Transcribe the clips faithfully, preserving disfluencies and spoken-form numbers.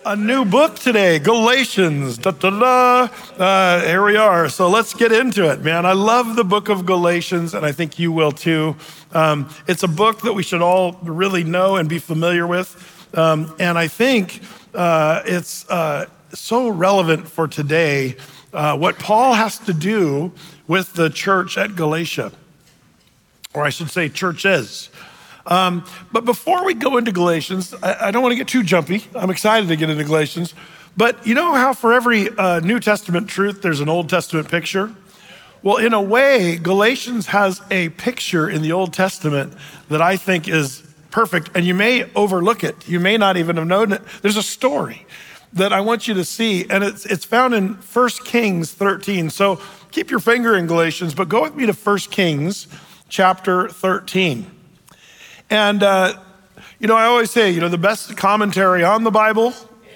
a new book today, Galatians. Da, da, da. Uh, here we are. So let's get into it, man. I love the book of Galatians, and I think you will too. Um, it's a book that we should all really know and be familiar with. Um, and I think uh, it's uh, so relevant for today, uh, what Paul has to do with the church at Galatia, or I should say churches. Um, but before we go into Galatians, I, I don't want to get too jumpy. I'm excited to get into Galatians. But you know how for every uh, New Testament truth, there's an Old Testament picture? Well, in a way, Galatians has a picture in the Old Testament that I think is perfect, and you may overlook it. You may not even have known it. There's a story that I want you to see, and it's, it's found in First Kings thirteen. So keep your finger in Galatians, but go with me to First Kings chapter thirteen. And, uh, you know, I always say, you know, the best commentary on the Bible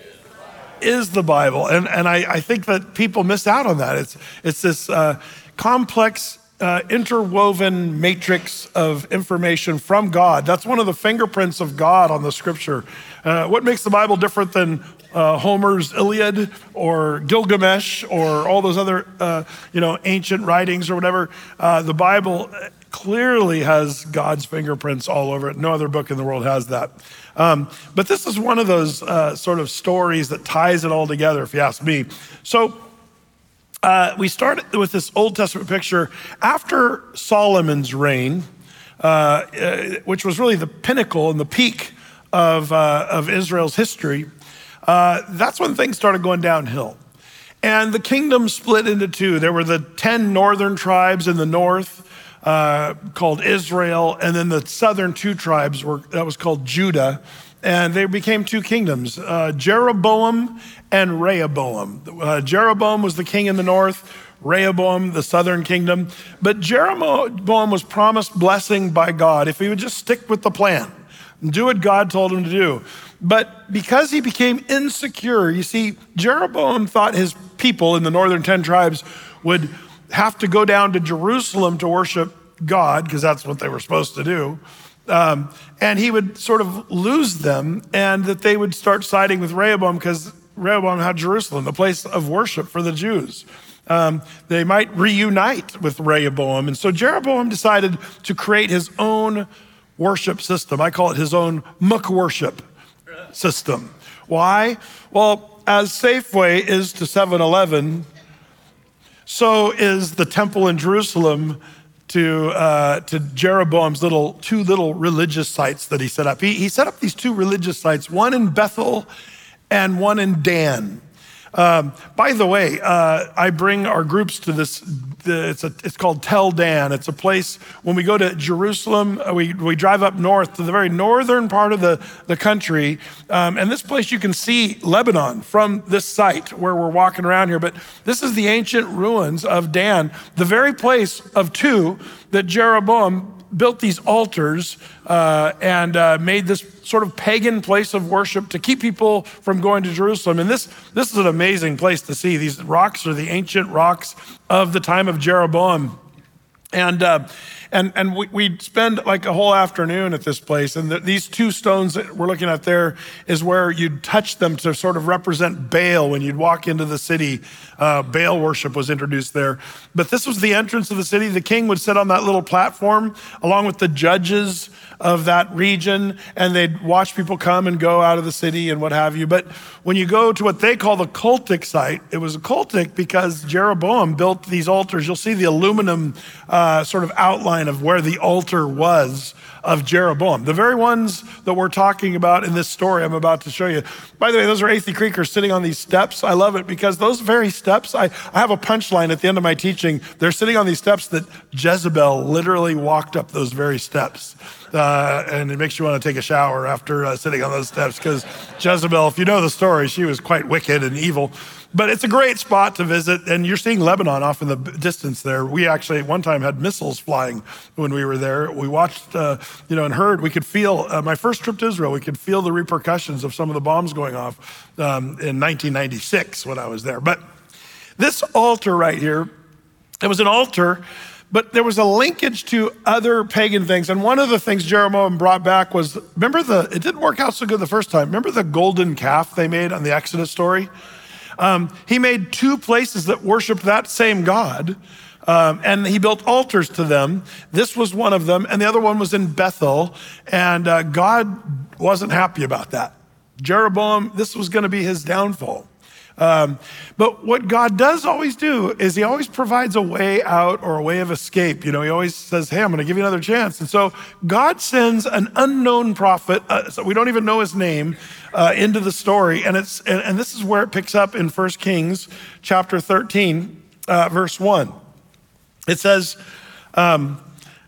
is the Bible. And, and I, I think that people miss out on that. It's, it's this uh, complex, uh, interwoven matrix of information from God. That's one of the fingerprints of God on the scripture. Uh, what makes the Bible different than uh, Homer's Iliad or Gilgamesh or all those other, uh, you know, ancient writings or whatever? Uh, the Bible clearly has God's fingerprints all over it. No other book in the world has that. Um, but this is one of those uh, sort of stories that ties it all together, if you ask me. So uh, we start with this Old Testament picture. After Solomon's reign, uh, uh, which was really the pinnacle and the peak of, uh, of Israel's history, uh, that's when things started going downhill. And the kingdom split into two. There were the ten northern tribes in the north, Uh, called Israel, and then the southern two tribes were that was called Judah, and they became two kingdoms, uh, Jeroboam and Rehoboam. Uh, Jeroboam was the king in the north, Rehoboam, the southern kingdom. But Jeroboam was promised blessing by God if he would just stick with the plan and do what God told him to do. But because he became insecure, you see, Jeroboam thought his people in the northern ten tribes would have to go down to Jerusalem to worship God, because that's what they were supposed to do. Um, and he would sort of lose them, and that they would start siding with Rehoboam, because Rehoboam had Jerusalem, the place of worship for the Jews. Um, they might reunite with Rehoboam. And so Jeroboam decided to create his own worship system. I call it his own muck worship system. Why? Well, as Safeway is to seven eleven, so is the temple in Jerusalem to uh, to Jeroboam's little two little religious sites that he set up. He, he set up these two religious sites, one in Bethel and one in Dan. Um, by the way, uh, I bring our groups to this. The, it's a, it's called Tel Dan. It's a place when we go to Jerusalem, we we drive up north to the very northern part of the the country, um, and this place you can see Lebanon from this site where we're walking around here. But this is the ancient ruins of Dan, the very place of two that Jeroboam built these altars uh, and uh, made this sort of pagan place of worship to keep people from going to Jerusalem. And this, this is an amazing place to see. These rocks are the ancient rocks of the time of Jeroboam. And uh, and and we, we'd spend like a whole afternoon at this place. And the, these two stones that we're looking at there is where you'd touch them to sort of represent Baal. When you'd walk into the city, uh, Baal worship was introduced there. But this was the entrance of the city. The king would sit on that little platform along with the judges of that region, and they'd watch people come and go out of the city and what have you. But when you go to what they call the cultic site, it was cultic because Jeroboam built these altars. You'll see the aluminum uh, sort of outline of where the altar was of Jeroboam. The very ones that we're talking about in this story I'm about to show you. By the way, those are Athey Creekers sitting on these steps. I love it because those very steps, I, I have a punchline at the end of my teaching. They're sitting on these steps that Jezebel literally walked up those very steps. Uh, and it makes you want to take a shower after uh, sitting on those steps, because Jezebel, if you know the story, she was quite wicked and evil. But it's a great spot to visit, and you're seeing Lebanon off in the distance there. We actually at one time had missiles flying when we were there. We watched, uh, you know, and heard, we could feel, uh, my first trip to Israel, we could feel the repercussions of some of the bombs going off um, in nineteen ninety-six when I was there. But this altar right here, it was an altar but there was a linkage to other pagan things. And one of the things Jeroboam brought back was, remember the, it didn't work out so good the first time. Remember the golden calf they made on the Exodus story? Um, he made two places that worshiped that same God, um, and he built altars to them. This was one of them, and the other one was in Bethel, and uh, God wasn't happy about that. Jeroboam, this was gonna be his downfall. Um, but what God does always do is he always provides a way out or a way of escape. You know, he always says, hey, I'm going to give you another chance. And so God sends an unknown prophet, uh, so we don't even know his name, uh, into the story. And it's and, and this is where it picks up in First Kings chapter thirteen, uh, verse one. It says, um,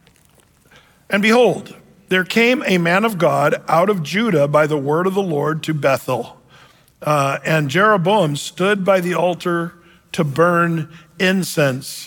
and behold, there came a man of God out of Judah by the word of the Lord to Bethel. Uh, and Jeroboam stood by the altar to burn incense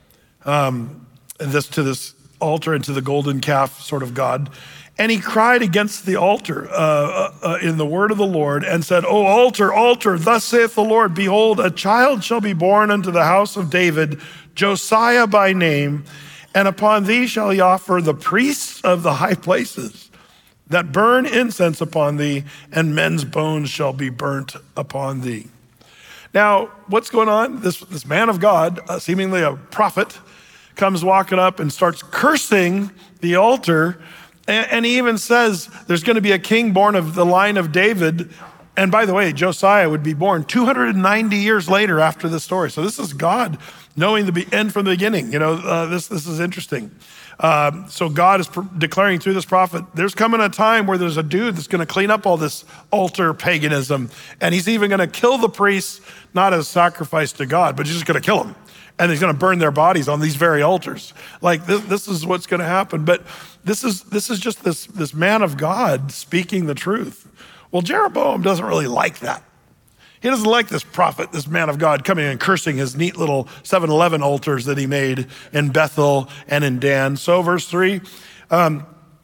um, this to this altar and to the golden calf sort of God. And he cried against the altar uh, uh, uh, in the word of the Lord and said, O altar, altar, thus saith the Lord, behold, a child shall be born unto the house of David, Josiah by name, and upon thee shall he offer the priests of the high places that burn incense upon thee, and men's bones shall be burnt upon thee. Now, what's going on? This, this man of God, uh, seemingly a prophet, comes walking up and starts cursing the altar. And, and he even says there's gonna be a king born of the line of David. And by the way, Josiah would be born two hundred ninety years later after this story. So this is God knowing the end from the beginning. You know, uh, this, this is interesting. Um, so God is pr- declaring through this prophet, there's coming a time where there's a dude that's gonna clean up all this altar paganism. And he's even gonna kill the priests, not as sacrifice to God, but he's just gonna kill them. And he's gonna burn their bodies on these very altars. Like this, this is what's gonna happen. But this is this is just this, this man of God speaking the truth. Well, Jeroboam doesn't really like that. He doesn't like this prophet, this man of God, coming and cursing his neat little seven eleven altars that he made in Bethel and in Dan. So verse three, um,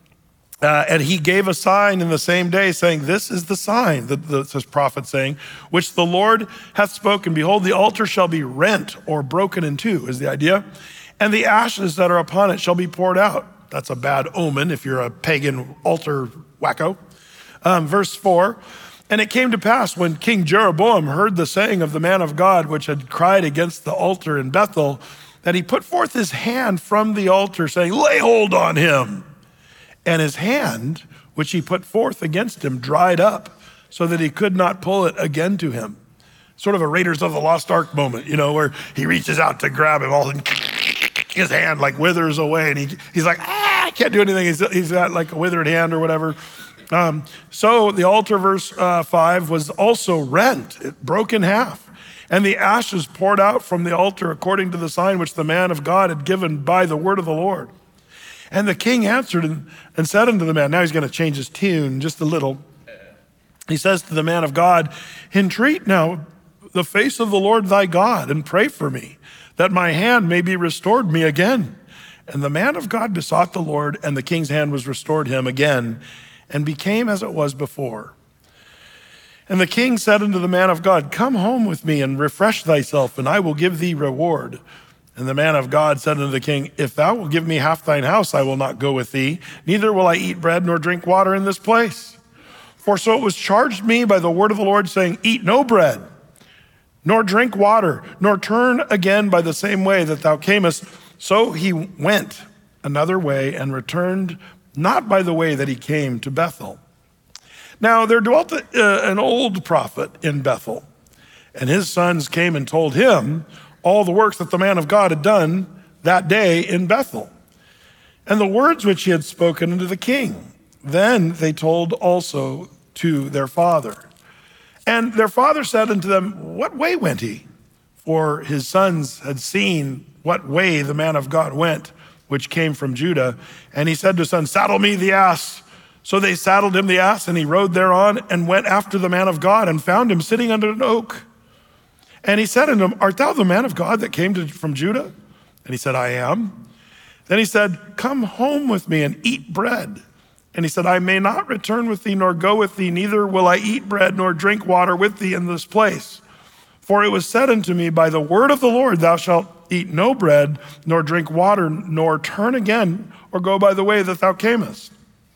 uh, and he gave a sign in the same day saying, this is the sign, that this prophet saying, which the Lord hath spoken. Behold, the altar shall be rent or broken in two, is the idea. And the ashes that are upon it shall be poured out. That's a bad omen if you're a pagan altar wacko. Um, verse four, and it came to pass when King Jeroboam heard the saying of the man of God, which had cried against the altar in Bethel, that he put forth his hand from the altar, saying, lay hold on him. And his hand, which he put forth against him, dried up, so that he could not pull it again to him. Sort of a Raiders of the Lost Ark moment, you know, where he reaches out to grab him, all his hand like withers away, and he, he's like, ah, I can't do anything. He's, he's got like a withered hand or whatever. Um, so the altar, verse uh, five, was also rent, it broke in half, and the ashes poured out from the altar according to the sign which the man of God had given by the word of the Lord. And the king answered and, and said unto the man, now he's going to change his tune just a little. He says to the man of God, entreat now the face of the Lord thy God and pray for me, that my hand may be restored me again. And the man of God besought the Lord, and the king's hand was restored him again, and became as it was before. And the king said unto the man of God, come home with me and refresh thyself, and I will give thee reward. And the man of God said unto the king, if thou wilt give me half thine house, I will not go with thee, neither will I eat bread nor drink water in this place. For so it was charged me by the word of the Lord, saying, eat no bread, nor drink water, nor turn again by the same way that thou camest. So he went another way and returned not by the way that he came to Bethel. Now there dwelt uh, an old prophet in Bethel, and his sons came and told him all the works that the man of God had done that day in Bethel, and the words which he had spoken unto the king. Then they told also to their father. And their father said unto them, what way went he? For his sons had seen what way the man of God went, which came from Judah. And he said to his son, saddle me the ass. So they saddled him the ass, and he rode thereon and went after the man of God and found him sitting under an oak. And he said unto him, art thou the man of God that came to, from Judah? And he said, I am. Then he said, come home with me and eat bread. And he said, I may not return with thee nor go with thee, neither will I eat bread nor drink water with thee in this place. For it was said unto me, by the word of the Lord, thou shalt eat no bread, nor drink water, nor turn again, or go by the way that thou camest.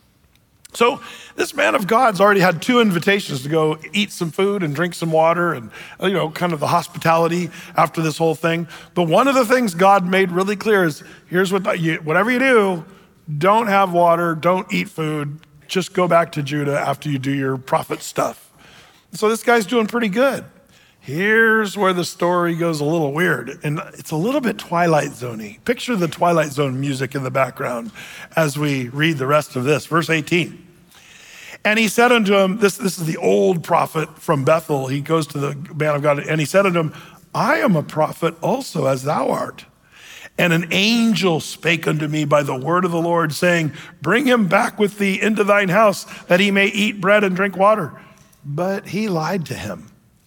So this man of God's already had two invitations to go eat some food and drink some water and, you know, kind of the hospitality after this whole thing. But one of the things God made really clear is, here's what you, whatever you do, don't have water, don't eat food, just go back to Judah after you do your prophet stuff. So this guy's doing pretty good. Here's where the story goes a little weird, and it's a little bit Twilight Zone-y. Picture the Twilight Zone music in the background as we read the rest of this. Verse eighteen. And he said unto him, this, this is the old prophet from Bethel. He goes to the man of God, and he said unto him, I am a prophet also as thou art. And an angel spake unto me by the word of the Lord, saying, bring him back with thee into thine house, that he may eat bread and drink water. But he lied to him.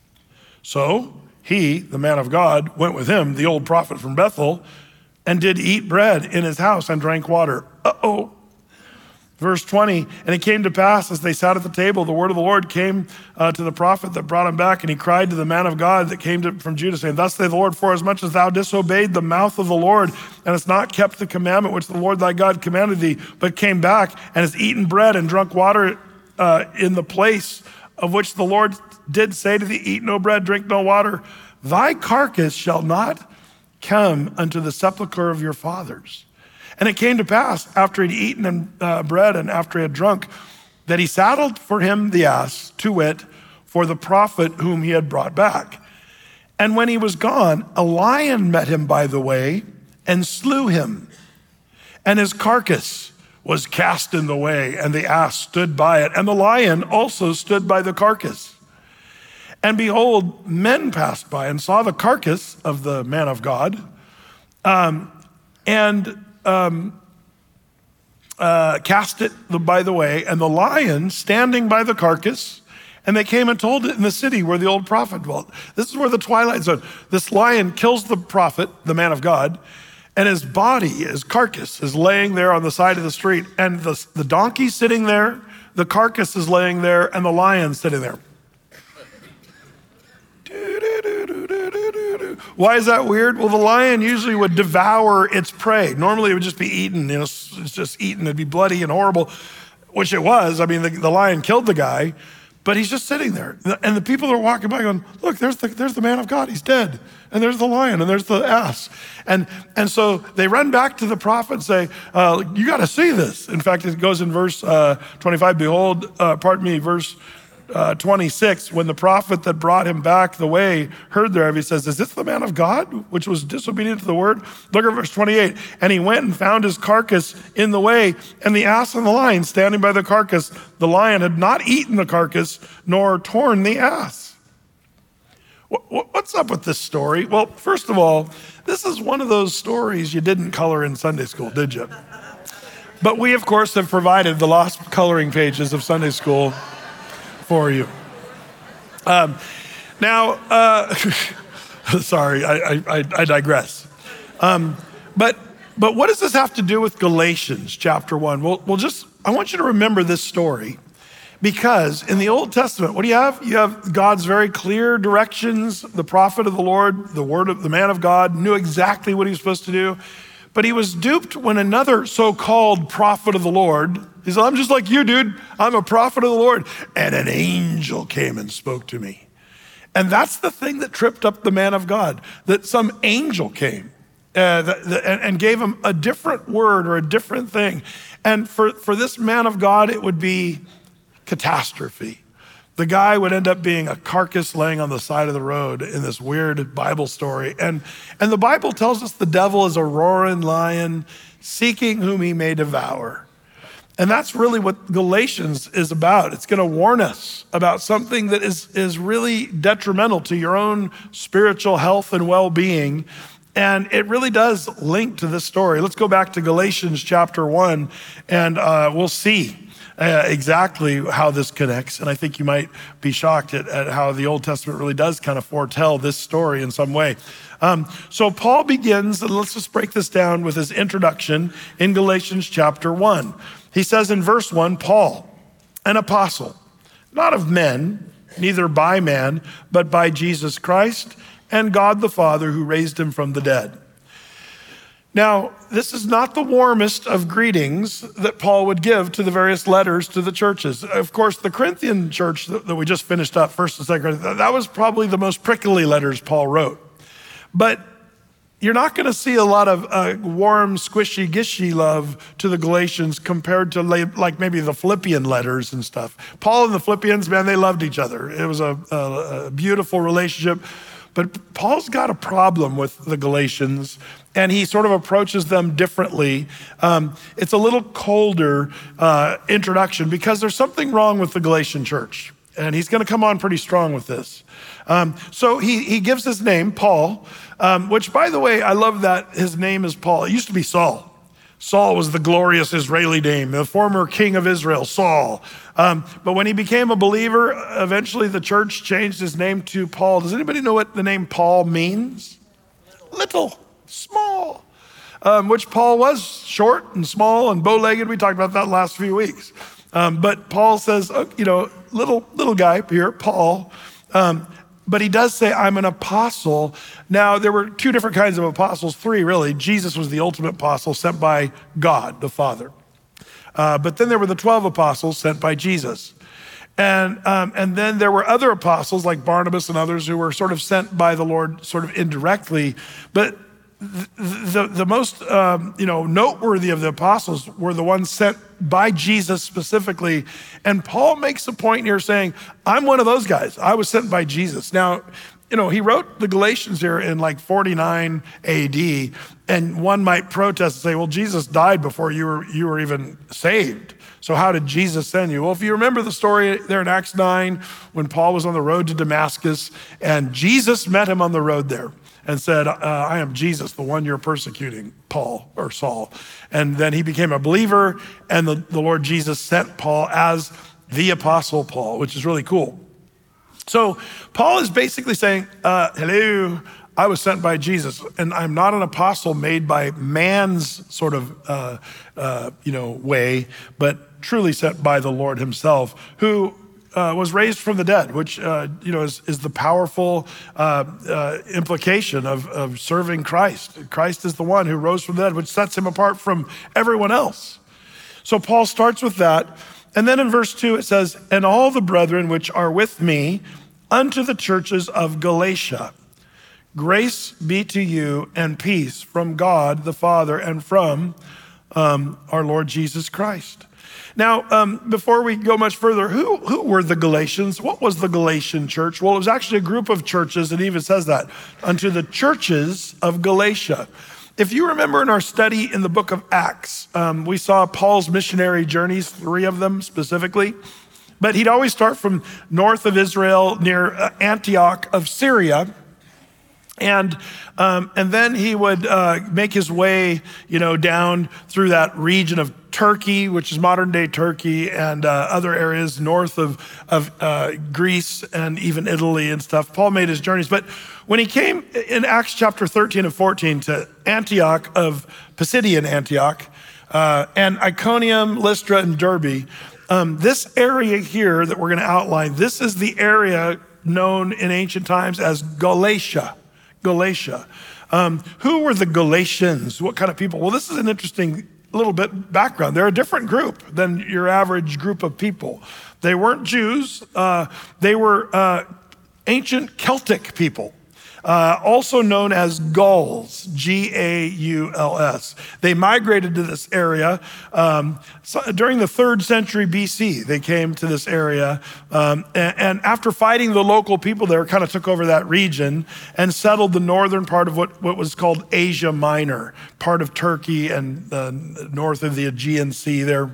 So he, the man of God, went with him, the old prophet from Bethel, and did eat bread in his house and drank water. Uh-oh. Verse twenty, and it came to pass as they sat at the table, the word of the Lord came uh, to the prophet that brought him back, and he cried to the man of God that came to, from Judah, saying, thus saith the Lord, for as much as thou disobeyed the mouth of the Lord, and hast not kept the commandment which the Lord thy God commanded thee, but came back and hast eaten bread and drunk water uh, in the place of which the Lord did say to thee, eat no bread, drink no water, thy carcass shall not come unto the sepulchre of your fathers. And it came to pass, after he'd eaten and, uh, bread and after he had drunk, that he saddled for him the ass, to wit, for the prophet whom he had brought back. And when he was gone, a lion met him by the way and slew him. And his carcass was cast in the way, and the ass stood by it, and the lion also stood by the carcass. And behold, men passed by and saw the carcass of the man of God, um, and um, uh, cast it by the way, and the lion standing by the carcass, and they came and told it in the city where the old prophet dwelt. This is where the Twilight Zone. This lion kills the prophet, the man of God, and his body, his carcass, is laying there on the side of the street, and the, the donkey sitting there, the carcass is laying there, and the lion sitting there. Why is that weird? Well, the lion usually would devour its prey. Normally it would just be eaten, you know, it's just eaten, it'd be bloody and horrible, which it was. I mean, the, the lion killed the guy, but he's just sitting there. And the people are walking by going, look, there's the, there's the man of God, he's dead. And there's the lion, and there's the ass. And, and so they run back to the prophet and say, uh, you gotta see this. In fact, it goes in verse uh, twenty-five, behold, uh, pardon me, verse Uh, twenty-six, when the prophet that brought him back the way heard thereof, he says, is this the man of God, which was disobedient to the word? Look at verse twenty-eight. And he went and found his carcass in the way, and the ass and the lion standing by the carcass. The lion had not eaten the carcass, nor torn the ass. What's up with this story? Well, first of all, this is one of those stories you didn't color in Sunday school, did you? But we, of course, have provided the lost coloring pages of Sunday school for you. Um, now, uh, sorry, I, I, I digress. Um, but but what does this have to do with Galatians chapter one? Well, well, just I want you to remember this story, because in the Old Testament, what do you have? You have God's very clear directions. The prophet of the Lord, the word of the man of God, knew exactly what he was supposed to do. But he was duped when another so-called prophet of the Lord, he said, I'm just like you, dude. I'm a prophet of the Lord. And an angel came and spoke to me. And that's the thing that tripped up the man of God, that some angel came uh, that, that, and, and gave him a different word or a different thing. And for, for this man of God, it would be catastrophe. The guy would end up being a carcass laying on the side of the road in this weird Bible story. And, and the Bible tells us the devil is a roaring lion seeking whom he may devour. And that's really what Galatians is about. It's gonna warn us about something that is, is really detrimental to your own spiritual health and well-being. And it really does link to this story. Let's go back to Galatians chapter one, and uh, we'll see Uh, exactly how this connects. And I think you might be shocked at, at how the Old Testament really does kind of foretell this story in some way. Um, so Paul begins, and let's just break this down with his introduction in Galatians chapter one. He says in verse one, Paul, an apostle, not of men, neither by man, but by Jesus Christ and God the Father who raised him from the dead. Now, this is not the warmest of greetings that Paul would give to the various letters to the churches. Of course, the Corinthian church that we just finished up, First and Second Corinthians, that was probably the most prickly letters Paul wrote. But you're not going to see a lot of uh, warm, squishy, gishy love to the Galatians compared to like maybe the Philippian letters and stuff. Paul and the Philippians, man, they loved each other. It was a, a, a beautiful relationship. But Paul's got a problem with the Galatians, and he sort of approaches them differently. Um, it's a little colder uh, introduction because there's something wrong with the Galatian church. And he's gonna come on pretty strong with this. Um, so he, he gives his name, Paul, um, which by the way, I love that his name is Paul. It used to be Saul. Saul was the glorious Israeli name, the former king of Israel, Saul. Um, but when he became a believer, eventually the church changed his name to Paul. Does anybody know what the name Paul means? Little, small, um, which Paul was short and small and bow-legged. We talked about that last few weeks. Um, but Paul says, oh, you know, little little guy here, Paul. Um, But he does say, I'm an apostle. Now, there were two different kinds of apostles, three really. Jesus was the ultimate apostle sent by God, the Father. Uh, but then there were the twelve apostles sent by Jesus. And, um, and then there were other apostles like Barnabas and others who were sort of sent by the Lord sort of indirectly. But the, the, the most um, you know, noteworthy of the apostles were the ones sent by Jesus specifically. And Paul makes a point here saying, I'm one of those guys. I was sent by Jesus. Now, you know, he wrote the Galatians here in like forty-nine A D, and one might protest and say, well, Jesus died before you were, you were even saved. So how did Jesus send you? Well, if you remember the story there in Acts nine, when Paul was on the road to Damascus, and Jesus met him on the road there and said, uh, I am Jesus, the one you're persecuting, Paul or Saul. And then he became a believer, and the, the Lord Jesus sent Paul as the Apostle Paul, which is really cool. So Paul is basically saying, uh, hello, I was sent by Jesus, and I'm not an apostle made by man's sort of, uh, uh, you know, way, but truly sent by the Lord himself, who Uh, was raised from the dead, which uh, you know is, is the powerful uh, uh, implication of, of serving Christ. Christ is the one who rose from the dead, which sets him apart from everyone else. So Paul starts with that. And then in verse two, it says, and all the brethren which are with me unto the churches of Galatia, grace be to you and peace from God the Father and from um, our Lord Jesus Christ. Now, um, before we go much further, who, who were the Galatians? What was the Galatian church? Well, it was actually a group of churches, and it even says that, unto the churches of Galatia. If you remember in our study in the book of Acts, um, we saw Paul's missionary journeys, three of them specifically, but he'd always start from north of Israel near Antioch of Syria. And um, and then he would uh, make his way, you know, down through that region of Turkey, which is modern day Turkey, and uh, other areas north of of uh, Greece and even Italy and stuff. Paul made his journeys, but when he came in Acts chapter thirteen and fourteen to Antioch of Pisidian Antioch uh, and Iconium, Lystra, and Derbe, um, this area here that we're going to outline, this is the area known in ancient times as Galatia. Galatia. Um, who were the Galatians? What kind of people? Well, this is an interesting little bit background. They're a different group than your average group of people. They weren't Jews. Uh, they were uh, ancient Celtic people, uh, also known as Gauls, G A U L S. They migrated to this area um, so during the third century B C. They came to this area, um, and, and after fighting the local people there, kind of took over that region and settled the northern part of what, what was called Asia Minor, part of Turkey and uh, north of the Aegean Sea there.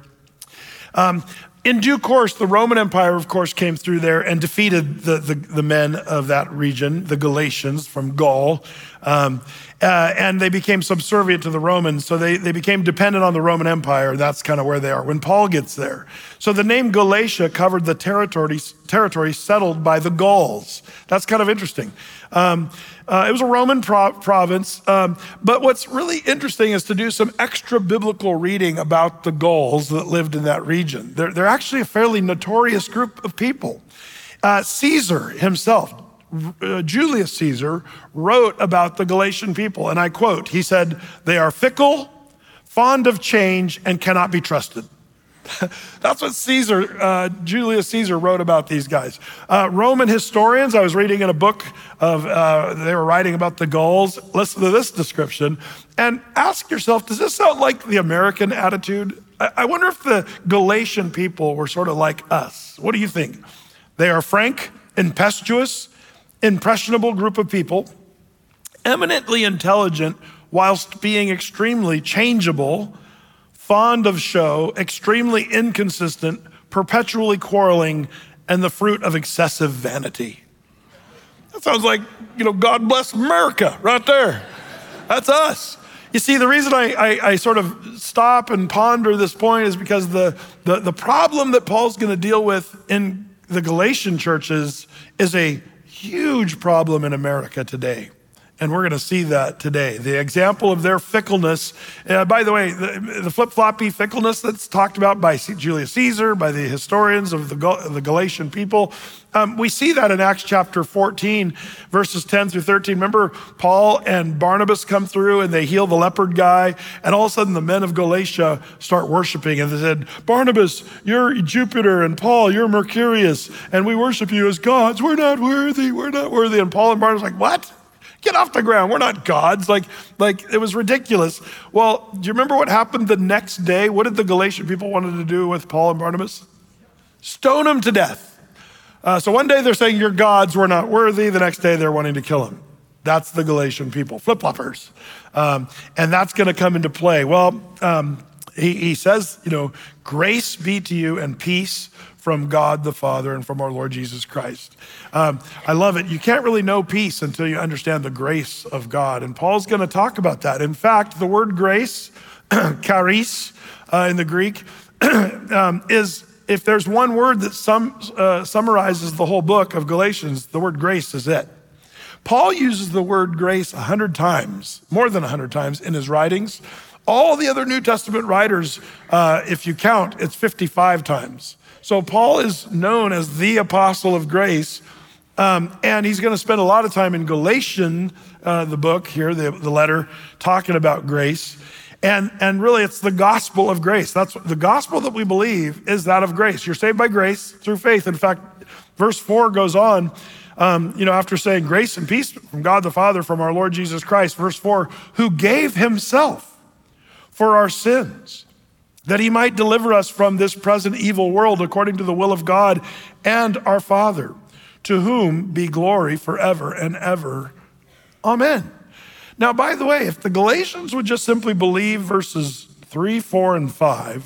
Um, In due course, the Roman Empire, of course, came through there and defeated the, the, the men of that region, the Galatians from Gaul, um, uh, and they became subservient to the Romans. So they, they became dependent on the Roman Empire. That's kind of where they are when Paul gets there. So the name Galatia covered the territory, territory settled by the Gauls. That's kind of interesting. Um, uh, it was a Roman pro- province, um, but what's really interesting is to do some extra biblical reading about the Gauls that lived in that region. They're, they're actually a fairly notorious group of people. Uh, Caesar himself, uh, Julius Caesar, wrote about the Galatian people, and I quote, he said, "They are fickle, fond of change, and cannot be trusted." That's what Caesar, uh, Julius Caesar wrote about these guys. Uh, Roman historians, I was reading in a book of, uh, they were writing about the Gauls. Listen to this description and ask yourself, does this sound like the American attitude? I, I wonder if the Galatian people were sort of like us. What do you think? They are frank, impetuous, impressionable group of people, eminently intelligent whilst being extremely changeable, fond of show, extremely inconsistent, perpetually quarreling, and the fruit of excessive vanity. That sounds like, you know, God bless America right there. That's us. You see, the reason I, I, I sort of stop and ponder this point is because the, the, the problem that Paul's gonna deal with in the Galatian churches is a huge problem in America today. And we're gonna see that today. The example of their fickleness, uh, by the way, the, the flip-floppy fickleness that's talked about by Julius Caesar, by the historians of the, the Galatian people, um, we see that in Acts chapter fourteen, verses ten through thirteen. Remember Paul and Barnabas come through and they heal the leopard guy, and all of a sudden the men of Galatia start worshiping, and they said, "Barnabas, you're Jupiter, and Paul, you're Mercurius, and we worship you as gods. We're not worthy, we're not worthy." And Paul and Barnabas are like, "What? Get off the ground. We're not gods." Like, like it was ridiculous. Well, do you remember what happened the next day? What did the Galatian people wanted to do with Paul and Barnabas? Stone them to death. Uh, so one day they're saying, "You're gods, we're not worthy." The next day they're wanting to kill him. That's the Galatian people, flip-floppers. Um, and that's gonna come into play. Well, um, he, he says, you know, "Grace be to you and peace from God the Father and from our Lord Jesus Christ." Um, I love it. You can't really know peace until you understand the grace of God. And Paul's gonna talk about that. In fact, the word grace, charis uh, in the Greek, um, is, if there's one word that sum, uh, summarizes the whole book of Galatians, the word grace is it. Paul uses the word grace a hundred times, more than a hundred times in his writings. All the other New Testament writers, uh, if you count, it's fifty-five times. So Paul is known as the apostle of grace, um, and he's gonna spend a lot of time in Galatian, uh, the book here, the, the letter, talking about grace. And, and really it's the gospel of grace. That's the gospel that we believe is that of grace. You're saved by grace through faith. In fact, verse four goes on, um, you know, after saying grace and peace from God the Father, from our Lord Jesus Christ, verse four, "who gave himself for our sins, that he might deliver us from this present evil world according to the will of God and our Father, to whom be glory forever and ever. Amen." Now, by the way, if the Galatians would just simply believe verses three, four, and five,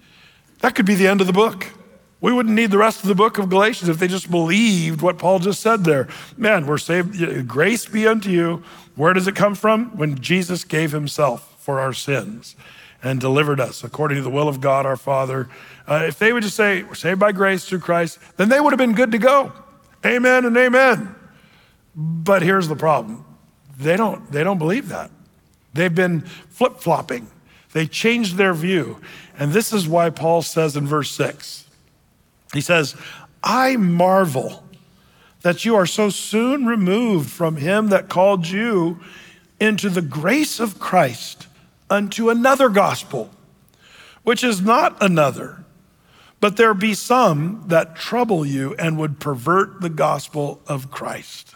that could be the end of the book. We wouldn't need the rest of the book of Galatians if they just believed what Paul just said there. Man, we're saved, grace be unto you. Where does it come from? When Jesus gave himself for our sins and delivered us according to the will of God our Father. Uh, if they would just say, we're saved by grace through Christ, then they would have been good to go. Amen and amen. But here's the problem. They don't, they don't believe that. They've been flip-flopping. They changed their view. And this is why Paul says in verse six, he says, "I marvel that you are so soon removed from him that called you into the grace of Christ unto another gospel, which is not another, but there be some that trouble you and would pervert the gospel of Christ."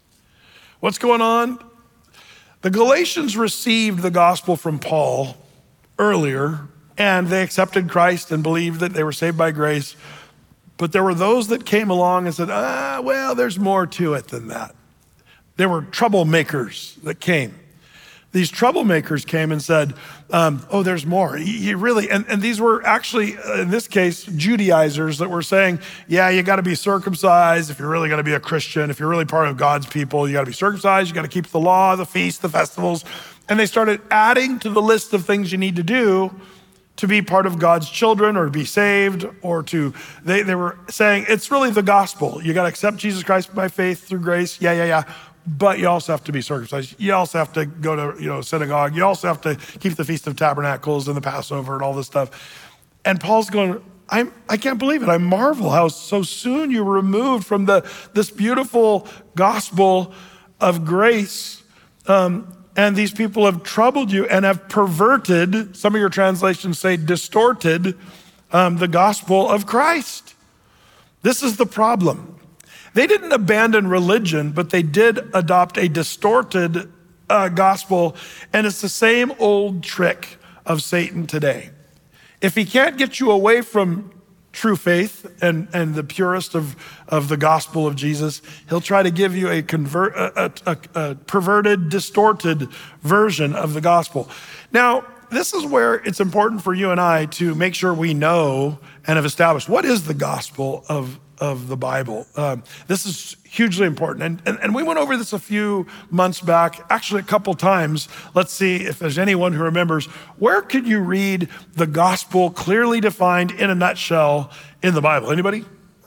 What's going on? The Galatians received the gospel from Paul earlier, and they accepted Christ and believed that they were saved by grace. But there were those that came along and said, ah, well, there's more to it than that. There were troublemakers that came. These troublemakers came and said, um, oh, there's more. You really, and, and these were actually, uh, in this case, Judaizers that were saying, yeah, you gotta be circumcised if you're really gonna be a Christian. If you're really part of God's people, you gotta be circumcised, you gotta keep the law, the feast, the festivals. And they started adding to the list of things you need to do to be part of God's children or to be saved, or to, they, they were saying, it's really the gospel. You gotta accept Jesus Christ by faith through grace, yeah, yeah, yeah. But you also have to be circumcised. You also have to go to, you know, synagogue. You also have to keep the Feast of Tabernacles and the Passover and all this stuff. And Paul's going, I'm, I can't believe it. I marvel how so soon you were removed from the, this beautiful gospel of grace. Um, and these people have troubled you and have perverted, some of your translations say distorted, um, the gospel of Christ. This is the problem. They didn't abandon religion, but they did adopt a distorted uh, gospel. And it's the same old trick of Satan today. If he can't get you away from true faith and, and the purest of, of the gospel of Jesus, he'll try to give you a, convert, a, a, a perverted, distorted version of the gospel. Now, this is where it's important for you and I to make sure we know and have established what is the gospel of, of the Bible. Um, this is hugely important. And, and, and we went over this a few months back, actually a couple times. Let's see if there's anyone who remembers. Where could you read the gospel clearly defined in a nutshell in the Bible? Anybody?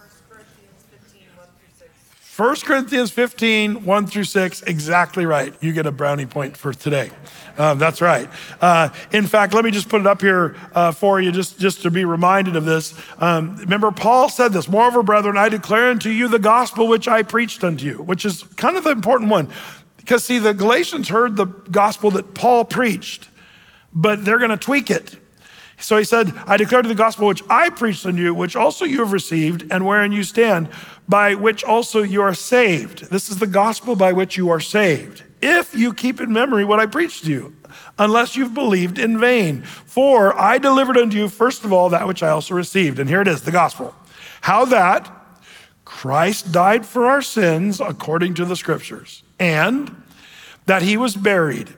First Corinthians fifteen, one through six, exactly right. You get a brownie point for today. Um, that's right. Uh, in fact, let me just put it up here uh, for you, just, just to be reminded of this. Um, remember, Paul said this, moreover, brethren, I declare unto you the gospel which I preached unto you, which is kind of the important one. Because see, the Galatians heard the gospel that Paul preached, but they're gonna tweak it. So he said, I declare to the gospel which I preached unto you, which also you have received, and wherein you stand, by which also you are saved. This is the gospel by which you are saved, if you keep in memory what I preached to you, unless you've believed in vain. For I delivered unto you, first of all, that which I also received. And here it is, the gospel. How that Christ died for our sins according to the scriptures, and that he was buried,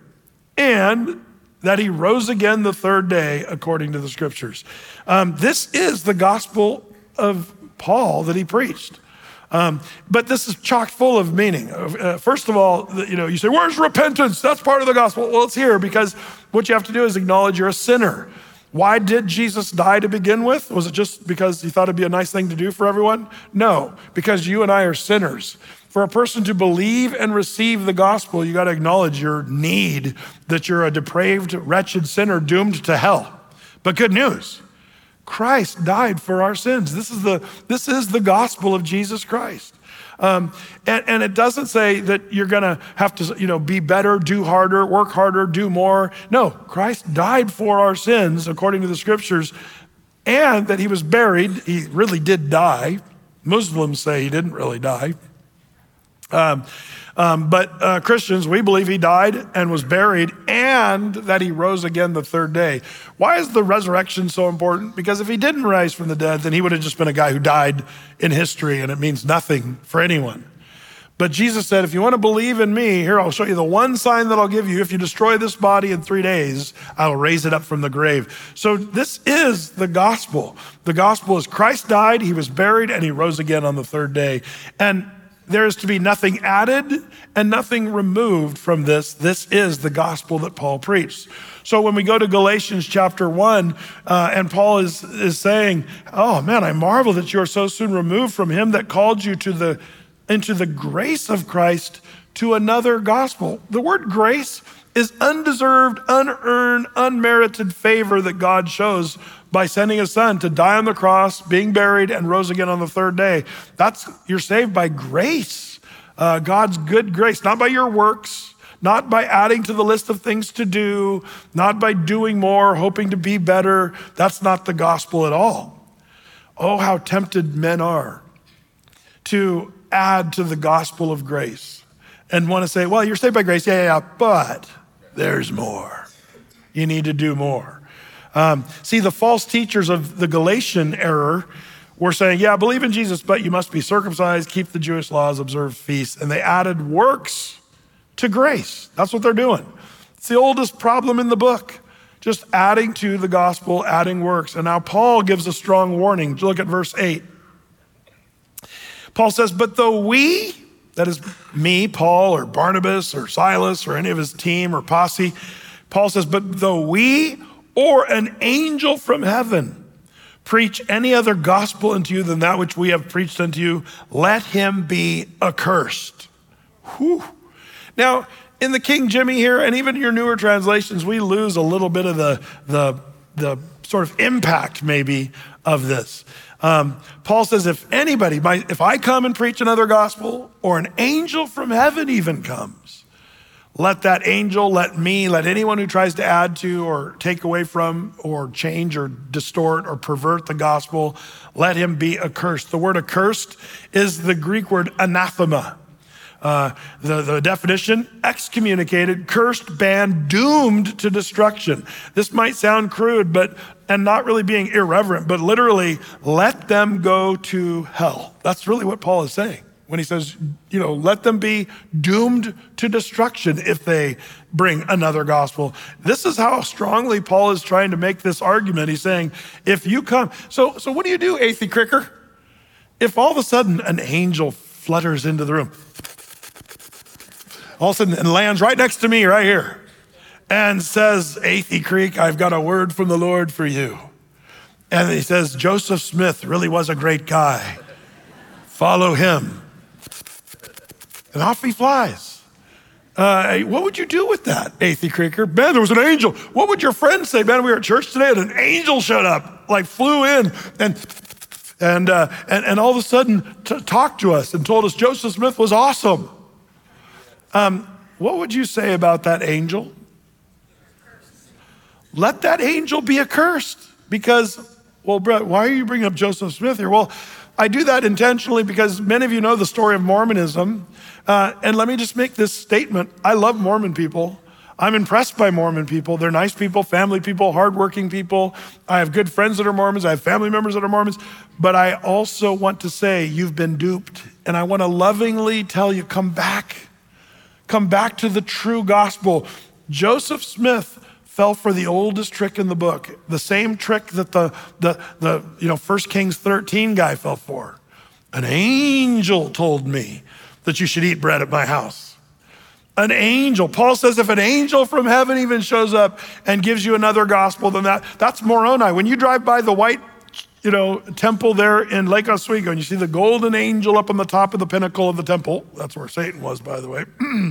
and that he rose again the third day according to the scriptures. Um, this is the gospel of Paul that he preached. Um, but this is chock full of meaning. Uh, first of all, you know, you say, where's repentance? That's part of the gospel. Well, it's here because what you have to do is acknowledge you're a sinner. Why did Jesus die to begin with? Was it just because he thought it'd be a nice thing to do for everyone? No, because you and I are sinners. For a person to believe and receive the gospel, you got to acknowledge your need, that you're a depraved, wretched sinner doomed to hell. But good news, Christ died for our sins. This is the, this is the gospel of Jesus Christ. Um, and, and it doesn't say that you're gonna have to, you know, be better, do harder, work harder, do more. No, Christ died for our sins according to the scriptures, and that he was buried. He really did die. Muslims say he didn't really die. Um, um, but uh, Christians, we believe he died and was buried and that he rose again the third day. Why is the resurrection so important? Because if he didn't rise from the dead, then he would have just been a guy who died in history and it means nothing for anyone. But Jesus said, if you want to believe in me, here, I'll show you the one sign that I'll give you. If you destroy this body in three days, I'll raise it up from the grave. So this is the gospel. The gospel is Christ died, he was buried, and he rose again on the third day. And there is to be nothing added and nothing removed from this. This is the gospel that Paul preached. So when we go to Galatians chapter one, uh, and Paul is, is saying, oh man, I marvel that you are so soon removed from him that called you to the into the grace of Christ to another gospel. The word grace is undeserved, unearned, unmerited favor that God shows by sending his son to die on the cross, being buried, and rose again on the third day. That's, you're saved by grace, uh, God's good grace, not by your works, not by adding to the list of things to do, not by doing more, hoping to be better. That's not the gospel at all. Oh, how tempted men are to add to the gospel of grace and want to say, well, you're saved by grace, yeah, yeah, yeah, but there's more. You need to do more. Um, see, the false teachers of the Galatian error were saying, yeah, believe in Jesus, but you must be circumcised, keep the Jewish laws, observe feasts. And they added works to grace. That's what they're doing. It's the oldest problem in the book, just adding to the gospel, adding works. And now Paul gives a strong warning. Look at verse eight. Paul says, but though we, that is me, Paul, or Barnabas, or Silas, or any of his team or posse, Paul says, but though we or an angel from heaven preach any other gospel unto you than that which we have preached unto you, let him be accursed. Whew. Now, in the King Jimmy here, and even your newer translations, we lose a little bit of the, the, the sort of impact maybe of this. Um, Paul says, if anybody, my, if I come and preach another gospel, or an angel from heaven even comes, let that angel, let me, let anyone who tries to add to or take away from or change or distort or pervert the gospel, let him be accursed. The word accursed is the Greek word anathema. Uh, the, the definition, excommunicated, cursed, banned, doomed to destruction. This might sound crude, but and not really being irreverent, but literally let them go to hell. That's really what Paul is saying when he says, you know, let them be doomed to destruction if they bring another gospel. This is how strongly Paul is trying to make this argument. He's saying, if you come, so so what do you do, Athey Cricker? If all of a sudden an angel flutters into the room, all of a sudden and lands right next to me right here and says, Athey Creek, I've got a word from the Lord for you. And he says, Joseph Smith really was a great guy. Follow him. And off he flies. Uh, what would you do with that, Athey Creeker? Man, there was an angel. What would your friends say? Man, we were at church today and an angel showed up, like flew in and and uh, and, and all of a sudden t- talked to us and told us Joseph Smith was awesome. Um, what would you say about that angel? Let that angel be accursed because, well, Brett, why are you bringing up Joseph Smith here? Well, I do that intentionally because many of you know the story of Mormonism. Uh, and let me just make this statement. I love Mormon people. I'm impressed by Mormon people. They're nice people, family people, hardworking people. I have good friends that are Mormons. I have family members that are Mormons. But I also want to say you've been duped. And I want to lovingly tell you, come back. Come back to the true gospel. Joseph Smith fell for the oldest trick in the book, the same trick that the, the, the you know, First Kings thirteen guy fell for. An angel told me that you should eat bread at my house. An angel. Paul says if an angel from heaven even shows up and gives you another gospel than that, that's Moroni. When you drive by the white you know, temple there in Lake Oswego and you see the golden angel up on the top of the pinnacle of the temple, that's where Satan was, by the way.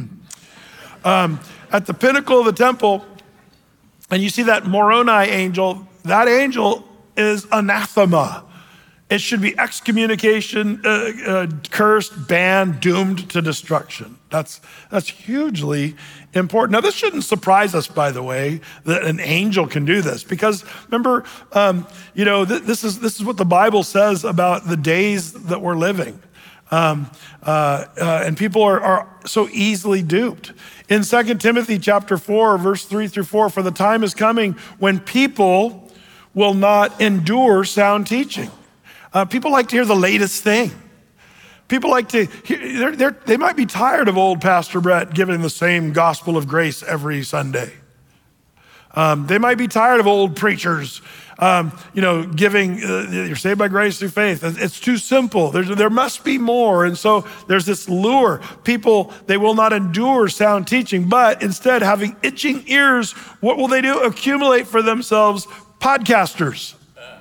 um, at the pinnacle of the temple, and you see that Moroni angel, that angel is anathema. It should be excommunication, uh, uh, cursed, banned, doomed to destruction. That's that's hugely important. Now, this shouldn't surprise us, by the way, that an angel can do this, because remember, um, you know, th- this is this is what the Bible says about the days that we're living, um, uh, uh, and people are, are so easily duped. In Second Timothy chapter four, verse three through four, for the time is coming when people will not endure sound teaching. Uh, people like to hear the latest thing. People like to, hear, they're, they're, they might be tired of old Pastor Brett giving the same gospel of grace every Sunday. Um, they might be tired of old preachers, um, you know, giving, uh, you're saved by grace through faith. It's too simple. There's, there must be more. And so there's this lure. People, they will not endure sound teaching, but instead having itching ears, what will they do? Accumulate for themselves podcasters.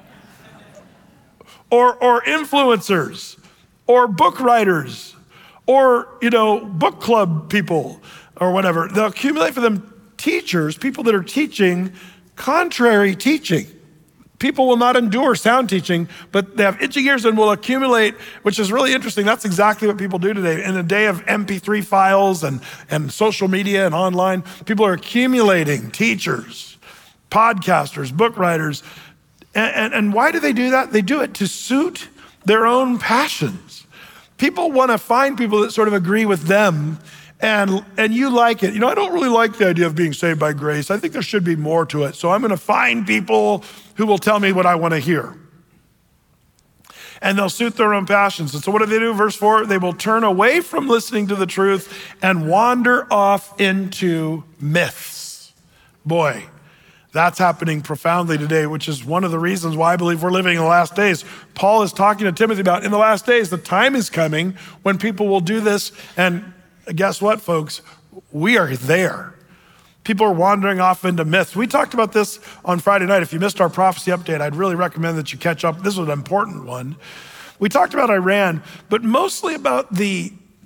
Or, or influencers, or book writers, or, you know, book club people, or whatever. They'll accumulate for them teachers, people that are teaching contrary teaching. People will not endure sound teaching, but they have itching ears and will accumulate, which is really interesting. That's exactly what people do today. In a day of M P three files and, and social media and online, people are accumulating teachers, podcasters, book writers. And, and, and why do they do that? They do it to suit their own passions. People want to find people that sort of agree with them, and, and you like it. You know, I don't really like the idea of being saved by grace. I think there should be more to it. So I'm going to find people who will tell me what I want to hear. And they'll suit their own passions. And so what do they do? Verse four, they will turn away from listening to the truth and wander off into myths. Boy, that's happening profoundly today, which is one of the reasons why I believe we're living in the last days. Paul is talking to Timothy about in the last days, the time is coming when people will do this. And guess what, folks? We are there. People are wandering off into myths. We talked about this on Friday night. If you missed our prophecy update, I'd really recommend that you catch up. This was an important one. We talked about Iran, but mostly about the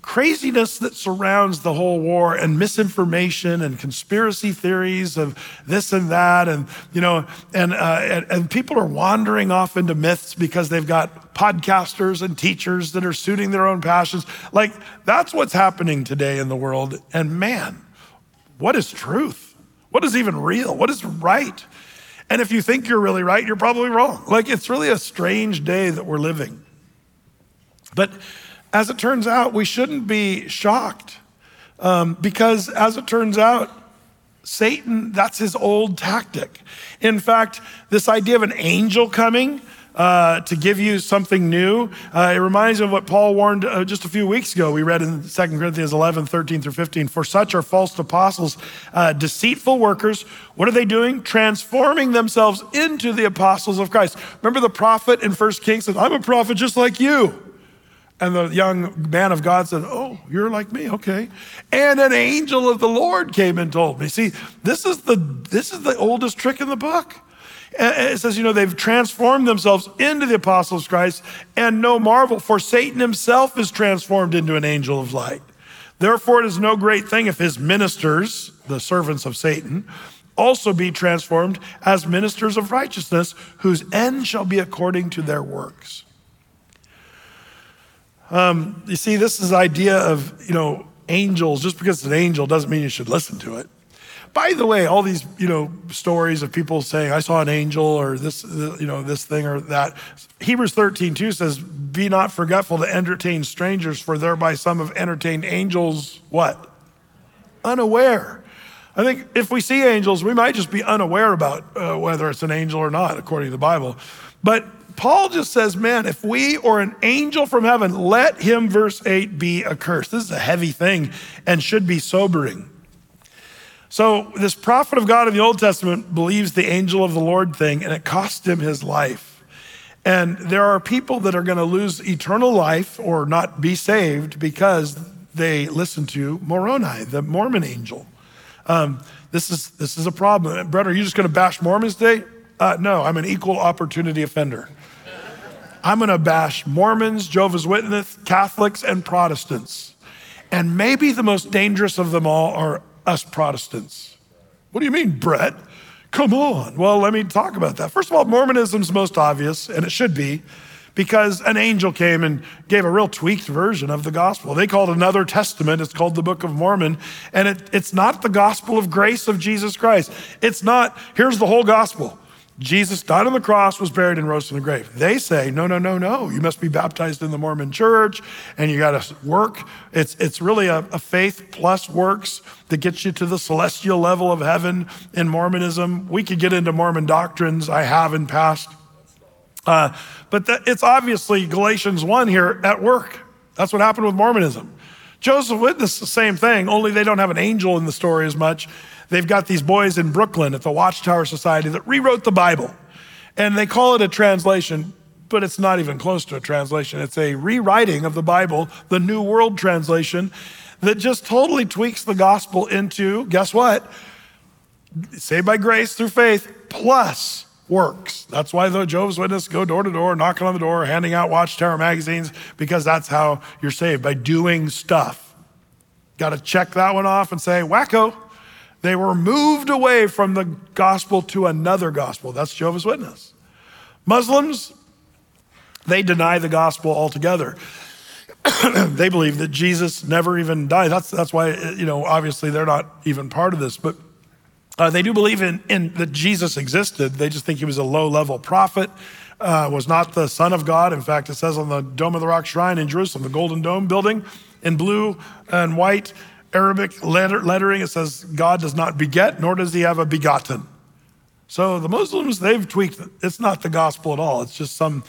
craziness that surrounds the whole war and misinformation and conspiracy theories of this and that. And, you know, and, uh, and, and people are wandering off into myths because they've got podcasters and teachers that are suiting their own passions. Like, that's what's happening today in the world. And man, what is truth? What is even real? What is right? And if you think you're really right, you're probably wrong. Like, it's really a strange day that we're living. But as it turns out, we shouldn't be shocked um, because as it turns out, Satan, that's his old tactic. In fact, this idea of an angel coming uh, to give you something new, uh, it reminds me of what Paul warned uh, just a few weeks ago. We read in Second Corinthians eleven, thirteen through fifteen, for such are false apostles, uh, deceitful workers. What are they doing? Transforming themselves into the apostles of Christ. Remember the prophet in First Kings said, I'm a prophet just like you. And the young man of God said, oh, you're like me, okay. And an angel of the Lord came and told me. See, this is the this is the oldest trick in the book. It says, you know, they've transformed themselves into the apostles of Christ, and no marvel, for Satan himself is transformed into an angel of light. Therefore, it is no great thing if his ministers, the servants of Satan, also be transformed as ministers of righteousness, whose end shall be according to their works. Um, you see, this is the idea of, you know, angels. Just because it's an angel doesn't mean you should listen to it. By the way, all these, you know, stories of people saying, I saw an angel or this, you know, this thing or that. Hebrews thirteen two says, be not forgetful to entertain strangers, for thereby some have entertained angels, what? Unaware. I think if we see angels, we might just be unaware about uh, whether it's an angel or not, according to the Bible. But Paul just says, man, if we or an angel from heaven, let him, verse eight, be accursed. This is a heavy thing and should be sobering. So this prophet of God in the Old Testament believes the angel of the Lord thing, and it cost him his life. And there are people that are going to lose eternal life or not be saved because they listen to Moroni, the Mormon angel. Um, this is this is a problem. Brett, are you just going to bash Mormons today? Uh, no, I'm an equal opportunity offender. I'm going to bash Mormons, Jehovah's Witnesses, Catholics, and Protestants. And maybe the most dangerous of them all are us Protestants. What do you mean, Brett? Come on. Well, let me talk about that. First of all, Mormonism's most obvious, and it should be, because an angel came and gave a real tweaked version of the gospel. They called it another testament. It's called the Book of Mormon. And it, it's not the gospel of grace of Jesus Christ. It's not, here's the whole gospel. Jesus died on the cross, was buried, and rose from the grave. They say, no, no, no, no. You must be baptized in the Mormon church, and you got to work. It's it's really a, a faith plus works that gets you to the celestial level of heaven in Mormonism. We could get into Mormon doctrines. I have in past. Uh, but that, it's obviously Galatians one here at work. That's what happened with Mormonism. Jehovah's Witness, the same thing, only they don't have an angel in the story as much. They've got these boys in Brooklyn at the Watchtower Society that rewrote the Bible. And they call it a translation, but it's not even close to a translation. It's a rewriting of the Bible, the New World Translation, that just totally tweaks the gospel into, guess what? Saved by grace through faith plus works. That's why the Jehovah's Witnesses go door to door, knocking on the door, handing out Watchtower magazines, because that's how you're saved, by doing stuff. Got to check that one off and say, wacko. They were moved away from the gospel to another gospel. That's Jehovah's Witness. Muslims, they deny the gospel altogether. They believe that Jesus never even died. That's that's why, you know, obviously they're not even part of this. But uh, they do believe in, in that Jesus existed. They just think he was a low-level prophet, uh, was not the Son of God. In fact, it says on the Dome of the Rock Shrine in Jerusalem, the Golden Dome building, in blue and white, Arabic letter, lettering, it says, God does not beget, nor does he have a begotten. So the Muslims, they've tweaked it. It's not the gospel at all. It's just some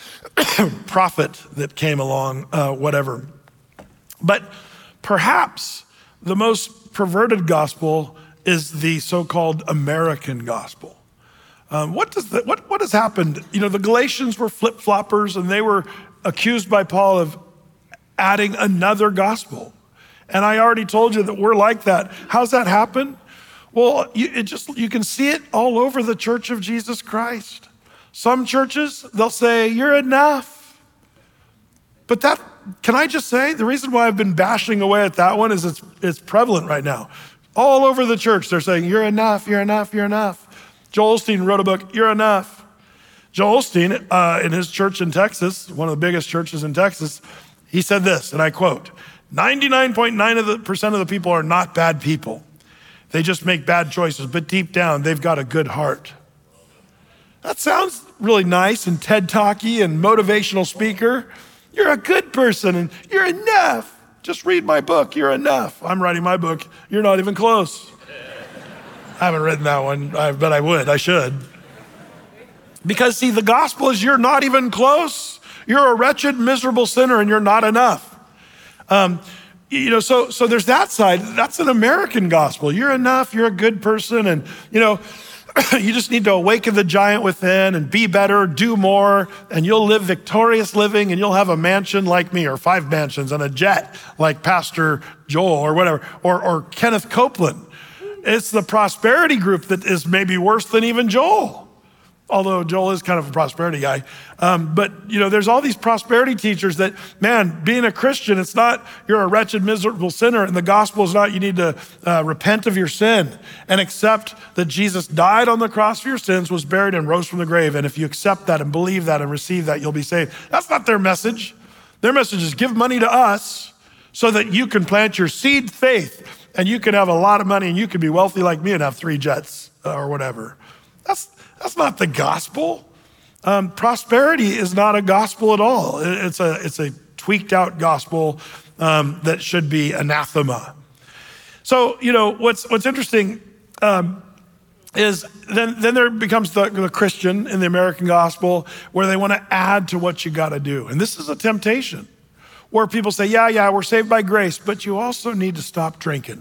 prophet that came along, uh, whatever. But perhaps the most perverted gospel is the so-called American gospel. Um, what does the, what what has happened? You know, the Galatians were flip-floppers, and they were accused by Paul of adding another gospel. And I already told you that we're like that. How's that happen? Well, you, it just you can see it all over the Church of Jesus Christ. Some churches, they'll say, you're enough. But that can I just say, the reason why I've been bashing away at that one is it's, it's prevalent right now. All over the church, they're saying, you're enough, you're enough, you're enough. Joel Osteen wrote a book, You're Enough. Joel Osteen, uh, in his church in Texas, one of the biggest churches in Texas, he said this, and I quote, ninety-nine point nine percent of the people are not bad people. They just make bad choices, but deep down, they've got a good heart. That sounds really nice and TED Talky and motivational speaker. You're a good person and you're enough. Just read my book, You're Enough. I'm writing my book, You're Not Even Close. I haven't written that one, but I would, I should. Because see, the gospel is you're not even close. You're a wretched, miserable sinner and you're not enough. Um, you know, so so there's that side. That's an American gospel. You're enough, you're a good person, and you know, you just need to awaken the giant within and be better, do more, and you'll live victorious living and you'll have a mansion like me, or five mansions and a jet like Pastor Joel or whatever, or, or Kenneth Copeland. It's the prosperity group that is maybe worse than even Joel. Although Joel is kind of a prosperity guy. Um, but, you know, there's all these prosperity teachers that, man, being a Christian, it's not you're a wretched, miserable sinner, and the gospel is not you need to uh, repent of your sin and accept that Jesus died on the cross for your sins, was buried, and rose from the grave. And if you accept that and believe that and receive that, you'll be saved. That's not their message. Their message is give money to us so that you can plant your seed faith and you can have a lot of money and you can be wealthy like me and have three jets uh, or whatever. That's That's not the gospel. Um, prosperity is not a gospel at all. It's a it's a tweaked out gospel um, that should be anathema. So you know what's what's interesting um, is then then there becomes the, the Christian in the American gospel where they want to add to what you got to do, and this is a temptation where people say, yeah, yeah, we're saved by grace, but you also need to stop drinking.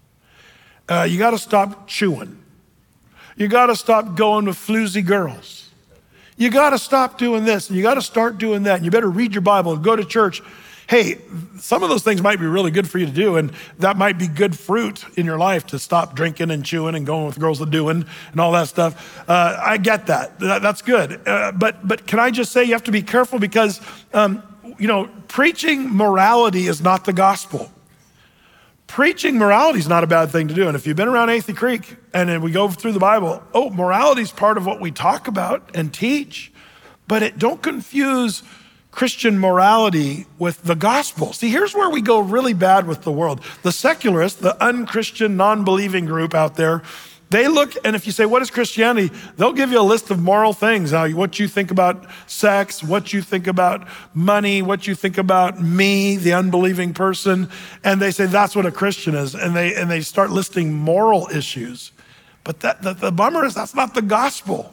Uh, you got to stop chewing. You got to stop going with floozy girls. You got to stop doing this and you got to start doing that. And you better read your Bible and go to church. Hey, some of those things might be really good for you to do. And that might be good fruit in your life to stop drinking and chewing and going with girls and doing and all that stuff. Uh, I get that. that that's good. Uh, but, but can I just say you have to be careful because, um, you know, preaching morality is not the gospel. Preaching morality is not a bad thing to do. And if you've been around Athey Creek and then we go through the Bible, oh, morality is part of what we talk about and teach, but it don't confuse Christian morality with the gospel. See, here's where we go really bad with the world. The secularists, the unchristian, non-believing group out there, they look, and if you say, what is Christianity? They'll give you a list of moral things, how, what you think about sex, what you think about money, what you think about me, the unbelieving person, and they say that's what a Christian is, and they and they start listing moral issues. But that, that the bummer is that's not the gospel.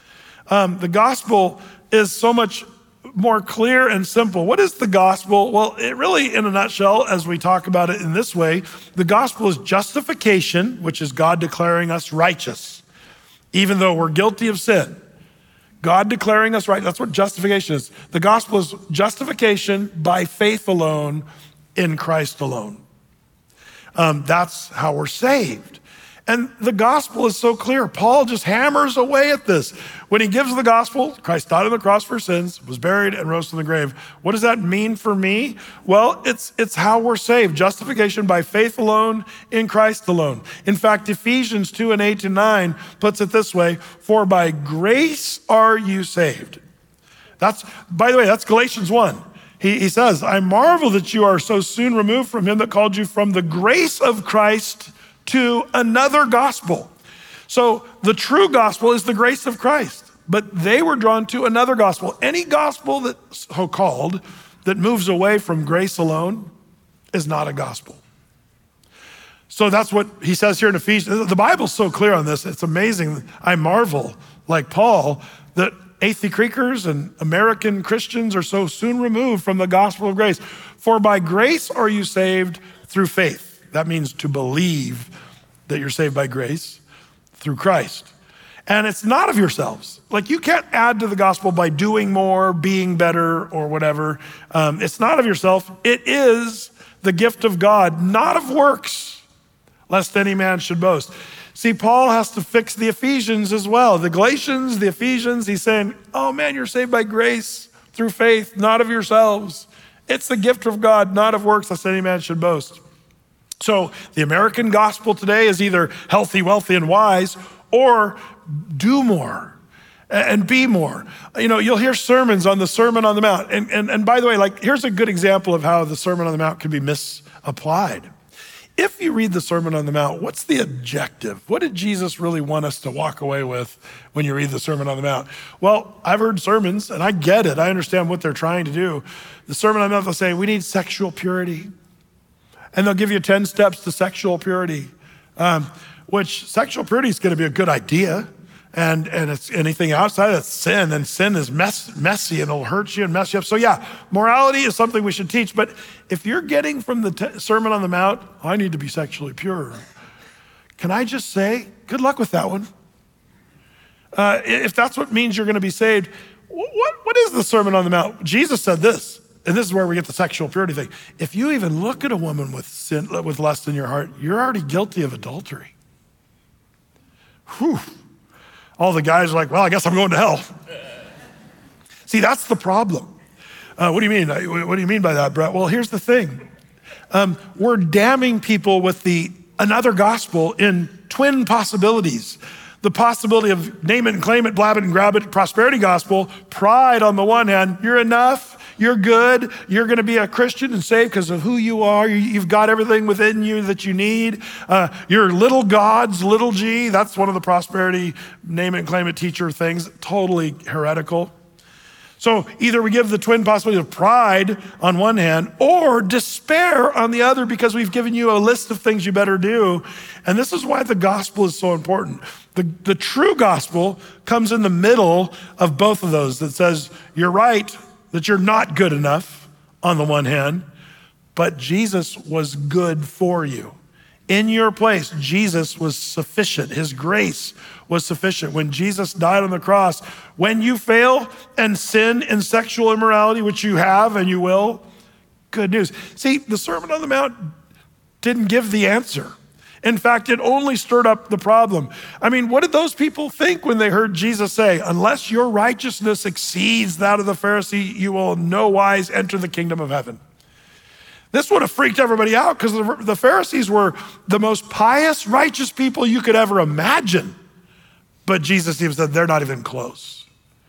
Um, the gospel is so much more clear and simple. What is the gospel? Well, it really, in a nutshell, as we talk about it in this way, the gospel is justification, which is God declaring us righteous, even though we're guilty of sin. God declaring us right. That's what justification is. The gospel is justification by faith alone in Christ alone. Um, that's how we're saved. And the gospel is so clear. Paul just hammers away at this. When he gives the gospel, Christ died on the cross for sins, was buried, and rose from the grave. What does that mean for me? Well, it's it's how we're saved. Justification by faith alone, in Christ alone. In fact, Ephesians two and eight to nine puts it this way, for by grace are you saved. That's, by the way, that's Galatians one. He, he says, I marvel that you are so soon removed from him that called you from the grace of Christ to another gospel. So the true gospel is the grace of Christ, but they were drawn to another gospel. Any gospel that's so called that moves away from grace alone is not a gospel. So that's what he says here in Ephesians. The Bible's so clear on this. It's amazing. I marvel, like Paul, that Athey Creekers and American Christians are so soon removed from the gospel of grace. For by grace are you saved through faith. That means to believe that you're saved by grace through Christ. And it's not of yourselves. Like you can't add to the gospel by doing more, being better, or whatever. Um, it's not of yourself. It is the gift of God, not of works, lest any man should boast. See, Paul has to fix the Ephesians as well. The Galatians, the Ephesians, he's saying, oh man, you're saved by grace through faith, not of yourselves. It's the gift of God, not of works, lest any man should boast. So the American gospel today is either healthy, wealthy, and wise, or do more and be more. You know, you'll hear sermons on the Sermon on the Mount. And, and, and by the way, like, here's a good example of how the Sermon on the Mount can be misapplied. If you read the Sermon on the Mount, what's the objective? What did Jesus really want us to walk away with when you read the Sermon on the Mount? Well, I've heard sermons, and I get it. I understand what they're trying to do. The Sermon on the Mount, they'll say, we need sexual purity. And they'll give you ten steps to sexual purity, um, which sexual purity is going to be a good idea. And and it's anything outside of sin, and sin is mess, messy and it'll hurt you and mess you up. So yeah, morality is something we should teach. But if you're getting from the t- Sermon on the Mount, I need to be sexually pure, can I just say, good luck with that one. Uh, if that's what means you're going to be saved, what what is the Sermon on the Mount? Jesus said this, and this is where we get the sexual purity thing. If you even look at a woman with sin, with lust in your heart, you're already guilty of adultery. Whew. All the guys are like, well, I guess I'm going to hell. See, that's the problem. Uh, what do you mean? What do you mean by that, Brett? Well, here's the thing. Um, we're damning people with the another gospel in twin possibilities. The possibility of name it and claim it, blab it and grab it, prosperity gospel, pride on the one hand, you're enough, you're good, you're gonna be a Christian and saved because of who you are, you've got everything within you that you need. Uh, you're little gods, little g, that's one of the prosperity name it and claim it teacher things, totally heretical. So either we give the twin possibility of pride on one hand or despair on the other because we've given you a list of things you better do. And this is why the gospel is so important. The, the true gospel comes in the middle of both of those that says, you're right that you're not good enough on the one hand, but Jesus was good for you. In your place, Jesus was sufficient. His grace was sufficient. When Jesus died on the cross, when you fail and sin in sexual immorality, which you have and you will, good news. See, the Sermon on the Mount didn't give the answer. In fact, it only stirred up the problem. I mean, what did those people think when they heard Jesus say, unless your righteousness exceeds that of the Pharisee, you will in no wise enter the kingdom of heaven? This would have freaked everybody out because the Pharisees were the most pious, righteous people you could ever imagine. But Jesus even said, they're not even close.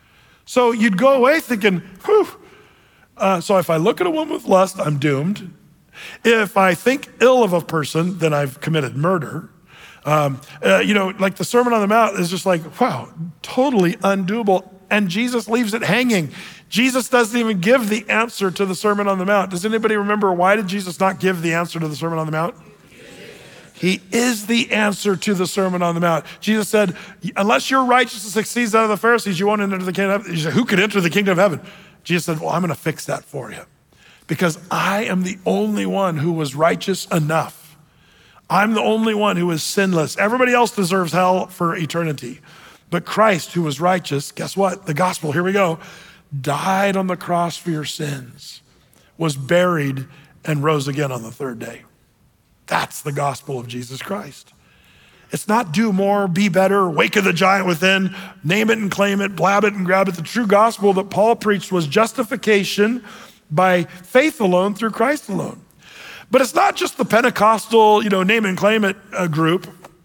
So you'd go away thinking, whew. Uh, so if I look at a woman with lust, I'm doomed. If I think ill of a person, then I've committed murder. Um, uh, you know, like the Sermon on the Mount is just like, wow, totally undoable. And Jesus leaves it hanging. Jesus doesn't even give the answer to the Sermon on the Mount. Does anybody remember why did Jesus not give the answer to the Sermon on the Mount? He is the answer to the Sermon on the Mount. Jesus said, unless your righteousness exceeds that of the Pharisees, you won't enter the kingdom of heaven. He said, who could enter the kingdom of heaven? Jesus said, well, I'm gonna fix that for you because I am the only one who was righteous enough. I'm the only one who is sinless. Everybody else deserves hell for eternity. But Christ, who was righteous, guess what? The gospel, here we go, died on the cross for your sins, was buried, and rose again on the third day. That's the gospel of Jesus Christ. It's not do more, be better, wake of the giant within, name it and claim it, blab it and grab it. The true gospel that Paul preached was justification by faith alone through Christ alone. But it's not just the Pentecostal, you know, name it and claim it uh, group,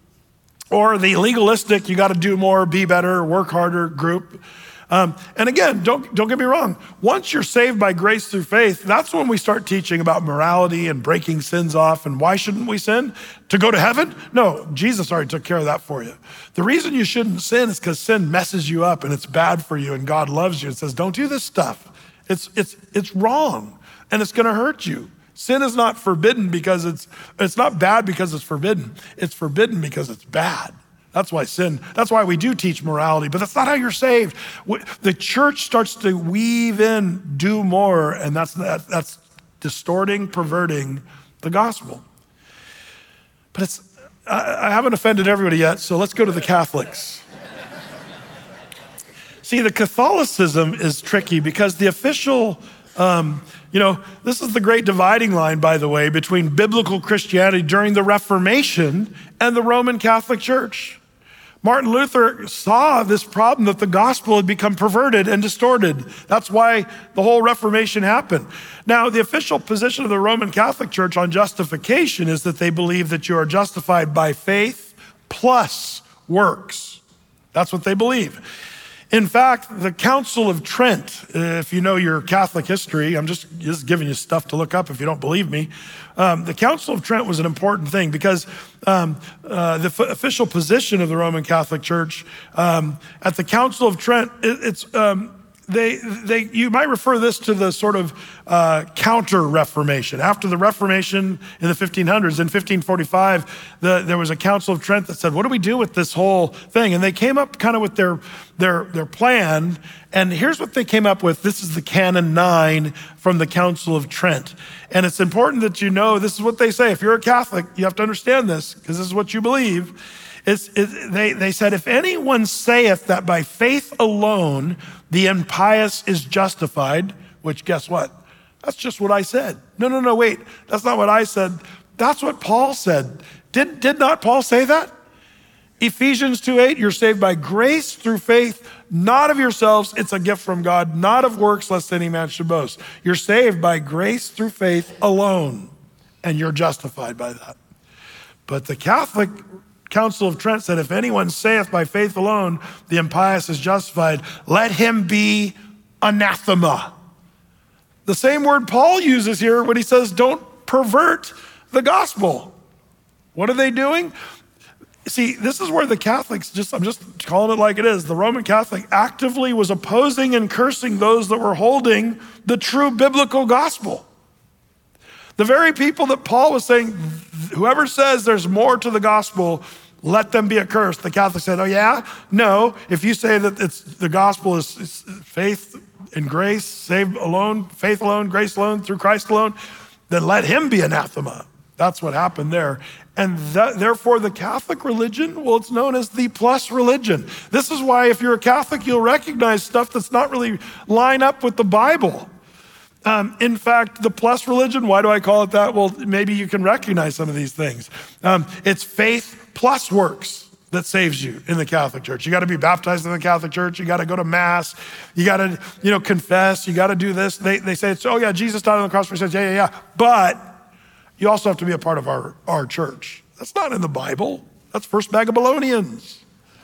or the legalistic, you got to do more, be better, work harder group. Um, and again, don't, don't get me wrong. Once you're saved by grace through faith, that's when we start teaching about morality and breaking sins off. And why shouldn't we sin? To go to heaven? No, Jesus already took care of that for you. The reason you shouldn't sin is because sin messes you up and it's bad for you and God loves you and says, don't do this stuff. It's, it's, it's wrong and it's gonna hurt you. Sin is not forbidden because it's, it's not bad because it's forbidden. It's forbidden because it's bad. That's why sin, that's why we do teach morality, but that's not how you're saved. The church starts to weave in, do more, and that's, that, that's distorting, perverting the gospel. But it's, I, I haven't offended everybody yet, so let's go to the Catholics. See, the Catholicism is tricky because the official, um, you know, this is the great dividing line, by the way, between biblical Christianity during the Reformation and the Roman Catholic Church. Martin Luther saw this problem that the gospel had become perverted and distorted. That's why the whole Reformation happened. Now, the official position of the Roman Catholic Church on justification is that they believe that you are justified by faith plus works. That's what they believe. In fact, the Council of Trent, if you know your Catholic history, I'm just, just giving you stuff to look up if you don't believe me. Um, the Council of Trent was an important thing because um, uh, the f- official position of the Roman Catholic Church um, at the Council of Trent, it, it's um, they they you might refer this to the sort of uh, counter-Reformation. After the Reformation in the fifteen hundreds, in fifteen forty-five, the, there was a Council of Trent that said, what do we do with this whole thing? And they came up kind of with their, their, their plan, and here's what they came up with. This is the Canon nine from the Council of Trent. And it's important that you know, this is what they say. If you're a Catholic, you have to understand this, because this is what you believe. It's, it, they, they said, if anyone saith that by faith alone the impious is justified, which guess what? That's just what I said. No, no, no, wait. That's not what I said. That's what Paul said. Did, did not Paul say that? Ephesians two eight, you're saved by grace through faith, not of yourselves. It's a gift from God, not of works, lest any man should boast. You're saved by grace through faith alone, and you're justified by that. But the Catholic Council of Trent said, if anyone saith by faith alone, the impious is justified, let him be anathema. The same word Paul uses here when he says, don't pervert the gospel. What are they doing? See, this is where the Catholics, just I'm just calling it like it is, the Roman Catholic actively was opposing and cursing those that were holding the true biblical gospel. The very people that Paul was saying, whoever says there's more to the gospel, let them be accursed. The Catholics said, oh yeah? No, if you say that it's the gospel is, is faith and grace, saved alone, faith alone, grace alone, through Christ alone, then let him be anathema. That's what happened there. And that, therefore the Catholic religion, well, it's known as the plus religion. This is why if you're a Catholic, you'll recognize stuff that's not really line up with the Bible. Um, in fact, the plus religion, why do I call it that? Well, maybe you can recognize some of these things. Um, it's faith plus works that saves you in the Catholic Church. You got to be baptized in the Catholic Church. You got to go to mass. You got to, you know, confess. You got to do this. They, they say, it's, oh yeah, Jesus died on the cross for sins. Yeah, yeah, yeah. But you also have to be a part of our, our church. That's not in the Bible. That's First Babylonians.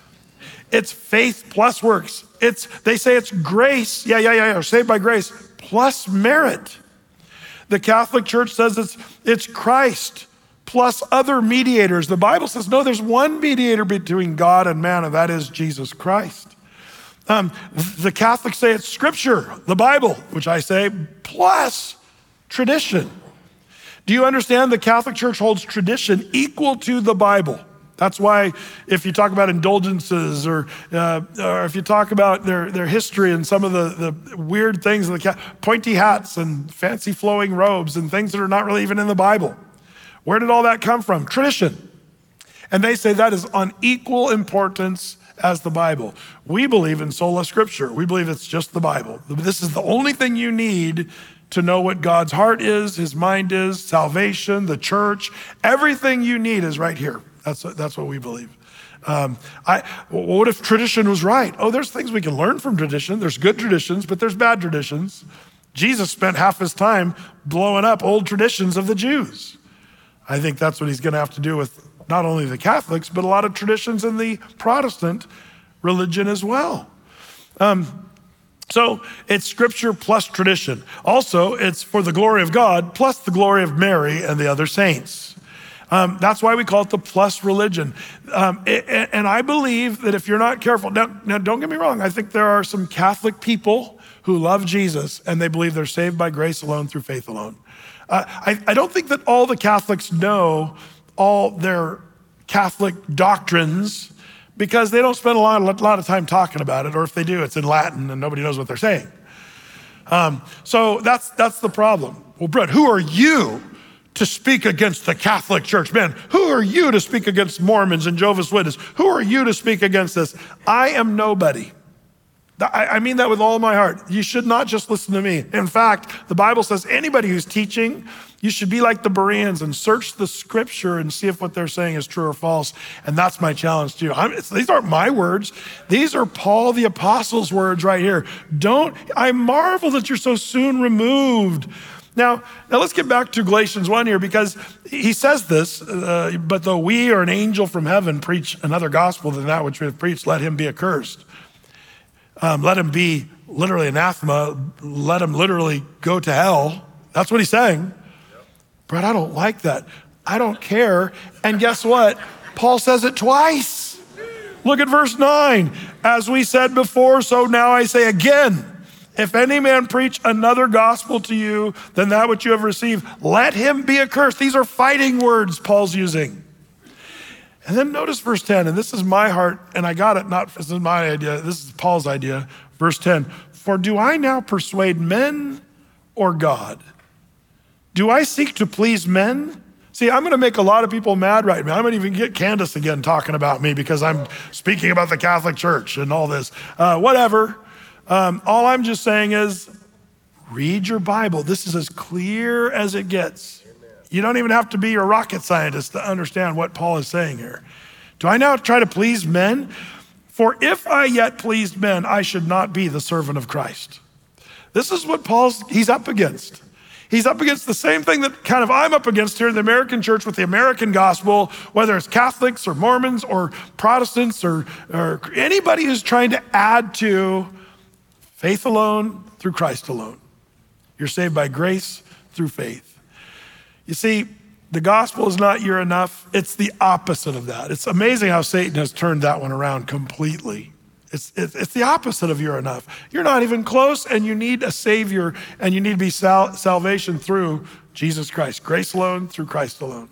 It's faith plus works. It's, they say it's grace. Yeah, yeah, yeah, yeah. Saved by grace plus merit. The Catholic Church says it's, it's Christ plus other mediators. The Bible says, no, there's one mediator between God and man, and that is Jesus Christ. Um, the Catholics say it's Scripture, the Bible, which I say, plus tradition. Do you understand the Catholic Church holds tradition equal to the Bible? That's why if you talk about indulgences or, uh, or if you talk about their, their history and some of the, the weird things, the pointy hats and fancy flowing robes and things that are not really even in the Bible. Where did all that come from? Tradition. And they say that is on equal importance as the Bible. We believe in sola scriptura. We believe it's just the Bible. This is the only thing you need to know what God's heart is, his mind is, salvation, the church. Everything you need is right here. That's, that's what we believe. Um, I, what if tradition was right? Oh, there's things we can learn from tradition. There's good traditions, but there's bad traditions. Jesus spent half his time blowing up old traditions of the Jews. I think that's what he's gonna have to do with not only the Catholics, but a lot of traditions in the Protestant religion as well. Um, so it's Scripture plus tradition. Also, it's for the glory of God plus the glory of Mary and the other saints. Um, that's why we call it the plus religion. Um, and, and I believe that if you're not careful, now, now don't get me wrong, I think there are some Catholic people who love Jesus and they believe they're saved by grace alone through faith alone. Uh, I, I don't think that all the Catholics know all their Catholic doctrines because they don't spend a lot, a lot of time talking about it, or if they do, it's in Latin and nobody knows what they're saying. Um, so that's, that's the problem. Well, Brett, who are you to speak against the Catholic Church? Man, who are you to speak against Mormons and Jehovah's Witnesses? Who are you to speak against this? I am nobody. I mean that with all my heart. You should not just listen to me. In fact, the Bible says anybody who's teaching You should be like the Bereans and search the scripture and see if what they're saying is true or false. And that's my challenge to you. I'm, these aren't my words. These are Paul the Apostle's words right here. Don't, I marvel that you're so soon removed. Now, now let's get back to Galatians one here, because he says this, uh, but though we or an angel from heaven preach another gospel than that which we have preached, let him be accursed. Um, let him be literally anathema. Let him literally go to hell. That's what he's saying. Brett, I don't like that. I don't care. And guess what? Paul says it twice. Look at verse nine. As we said before, so now I say again, if any man preach another gospel to you than that which you have received, let him be accursed. These are fighting words Paul's using. And then notice verse ten, and this is my heart, and I got it, not this is my idea, this is Paul's idea. Verse ten, for do I now persuade men or God? Do I seek to please men? See, I'm gonna make a lot of people mad right now. I'm gonna even get Candace again talking about me because I'm speaking about the Catholic Church and all this. Uh, whatever. Um, all I'm just saying is read your Bible. This is as clear as it gets. You don't even have to be a rocket scientist to understand what Paul is saying here. Do I now try to please men? For if I yet pleased men, I should not be the servant of Christ. This is what Paul's, he's up against. He's up against the same thing that kind of I'm up against here in the American church with the American gospel, whether it's Catholics or Mormons or Protestants or, or anybody who's trying to add to faith alone through Christ alone. You're saved by grace through faith. You see, the gospel is not you're enough. It's the opposite of that. It's amazing how Satan has turned that one around completely. It's, it's, it's the opposite of you're enough. You're not even close, and you need a savior, and you need to be sal- salvation through Jesus Christ. Grace alone, through Christ alone.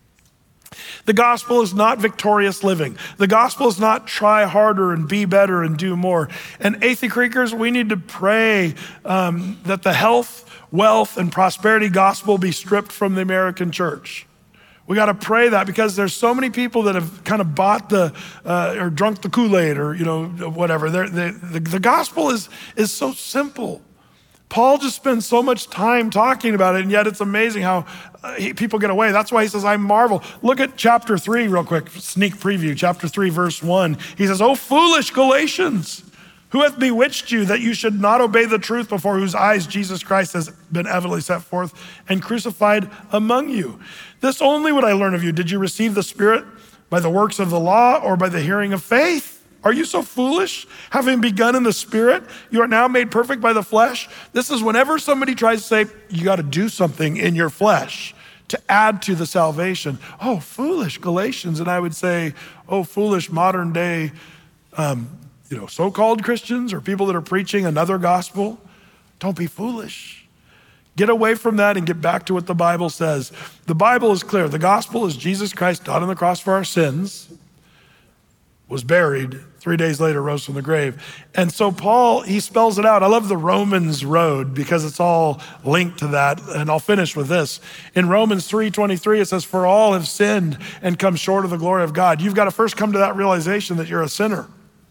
The gospel is not victorious living. The gospel is not try harder and be better and do more. And Athey Creekers, we need to pray um, that the health, wealth, and prosperity gospel be stripped from the American church. We got to pray that because there's so many people that have kind of bought the, uh, or drunk the Kool-Aid or, you know, whatever. They're, they, the, the gospel is, is so simple. Paul just spends so much time talking about it, and yet it's amazing how uh, he, people get away. That's why he says, I marvel. Look at chapter three real quick, sneak preview, chapter three, verse one. He says, oh, foolish Galatians, who hath bewitched you that you should not obey the truth, before whose eyes Jesus Christ has been evidently set forth and crucified among you? This only would I learn of you. Did you receive the Spirit by the works of the law or by the hearing of faith? Are you so foolish? Having begun in the Spirit, you are now made perfect by the flesh. This is whenever somebody tries to say, you got to do something in your flesh to add to the salvation. Oh, foolish Galatians. And I would say, oh, foolish modern day, um, you know, so-called Christians or people that are preaching another gospel. Don't be foolish. Get away from that and get back to what the Bible says. The Bible is clear. The gospel is Jesus Christ died on the cross for our sins, was buried, three days later rose from the grave. And so Paul, he spells it out. I love the Romans road because it's all linked to that. And I'll finish with this. In Romans three twenty-three, it says, for all have sinned and come short of the glory of God. You've got to first come to that realization that you're a sinner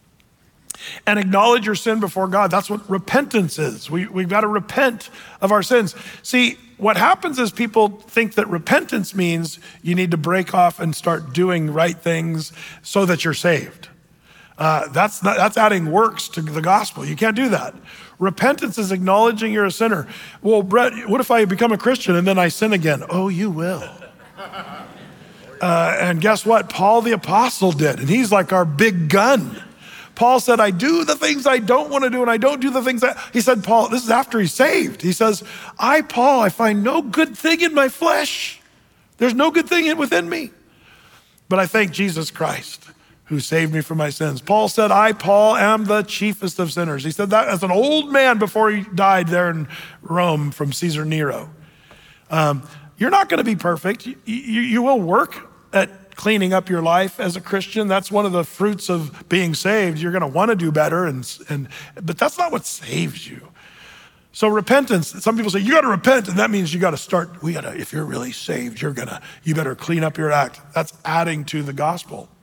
and acknowledge your sin before God. That's what repentance is. We, we've got to repent of our sins. See, what happens is people think that repentance means you need to break off and start doing right things so that you're saved. Uh, that's not, that's adding works to the gospel. You can't do that. Repentance is acknowledging you're a sinner. Well, Brett, what if I become a Christian and then I sin again? Oh, you will. Uh, and guess what? Paul the Apostle did, and he's like our big gun. Paul said, I do the things I don't want to do, and I don't do the things that, he said, Paul, this is after he's saved. He says, I, Paul, I find no good thing in my flesh. There's no good thing within me. But I thank Jesus Christ who saved me from my sins. Paul said, I, Paul, am the chiefest of sinners. He said that as an old man before he died there in Rome from Caesar Nero. Um, you're not going to be perfect. You, you, you will work at cleaning up your life as a Christian. That's one of the fruits of being saved. You're going to want to do better, and, and but that's not what saves you. So repentance, some people say, you got to repent, and that means you got to start, we got to, if you're really saved, you're going to, you better clean up your act. That's adding to the gospel.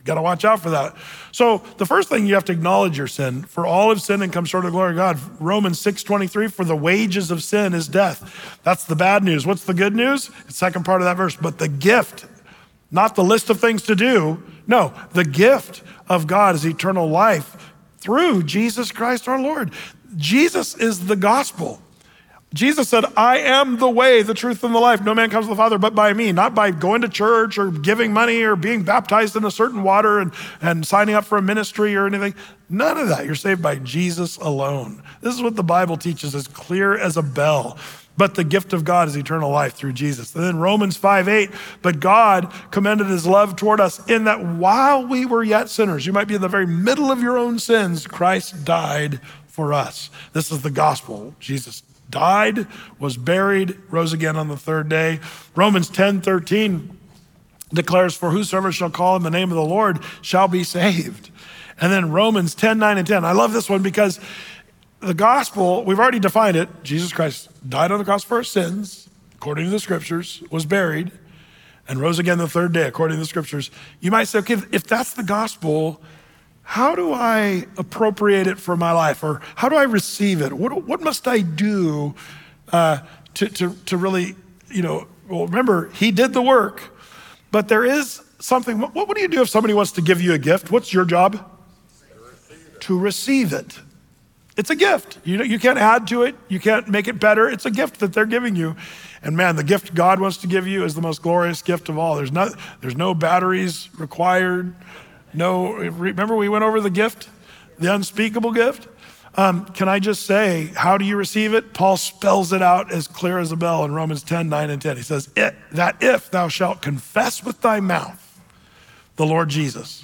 Got to watch out for that. So the first thing, you have to acknowledge your sin. For all have sinned and come short of the glory of God. Romans six twenty-three, for the wages of sin is death. That's the bad news. What's the good news? The second part of that verse, but the gift, not the list of things to do. No, the gift of God is eternal life through Jesus Christ our Lord. Jesus is the gospel. Jesus said, I am the way, the truth, and the life. No man comes to the Father but by me, not by going to church or giving money or being baptized in a certain water and, and signing up for a ministry or anything. None of that. You're saved by Jesus alone. This is what the Bible teaches, as clear as a bell. But the gift of God is eternal life through Jesus. And then Romans five eight, but God commended his love toward us in that while we were yet sinners, you might be in the very middle of your own sins, Christ died for us. This is the gospel. Jesus died, was buried, rose again on the third day. Romans ten thirteen declares, for whosoever shall call on the name of the Lord shall be saved. And then Romans ten nine and ten. I love this one because the gospel, we've already defined it. Jesus Christ died on the cross for our sins, according to the scriptures, was buried, and rose again the third day, according to the scriptures. You might say, okay, if that's the gospel, how do I appropriate it for my life? Or how do I receive it? What, what must I do uh, to, to, to really, you know, well, remember, he did the work, but there is something. What, what do you do if somebody wants to give you a gift? What's your job? To receive it. It's a gift. You know, you can't add to it. You can't make it better. It's a gift that they're giving you. And man, the gift God wants to give you is the most glorious gift of all. There's no, there's no batteries required. No, remember we went over the gift, the unspeakable gift? Um, can I just say, how do you receive it? Paul spells it out as clear as a bell in Romans ten nine and ten. He says, it, that if thou shalt confess with thy mouth the Lord Jesus,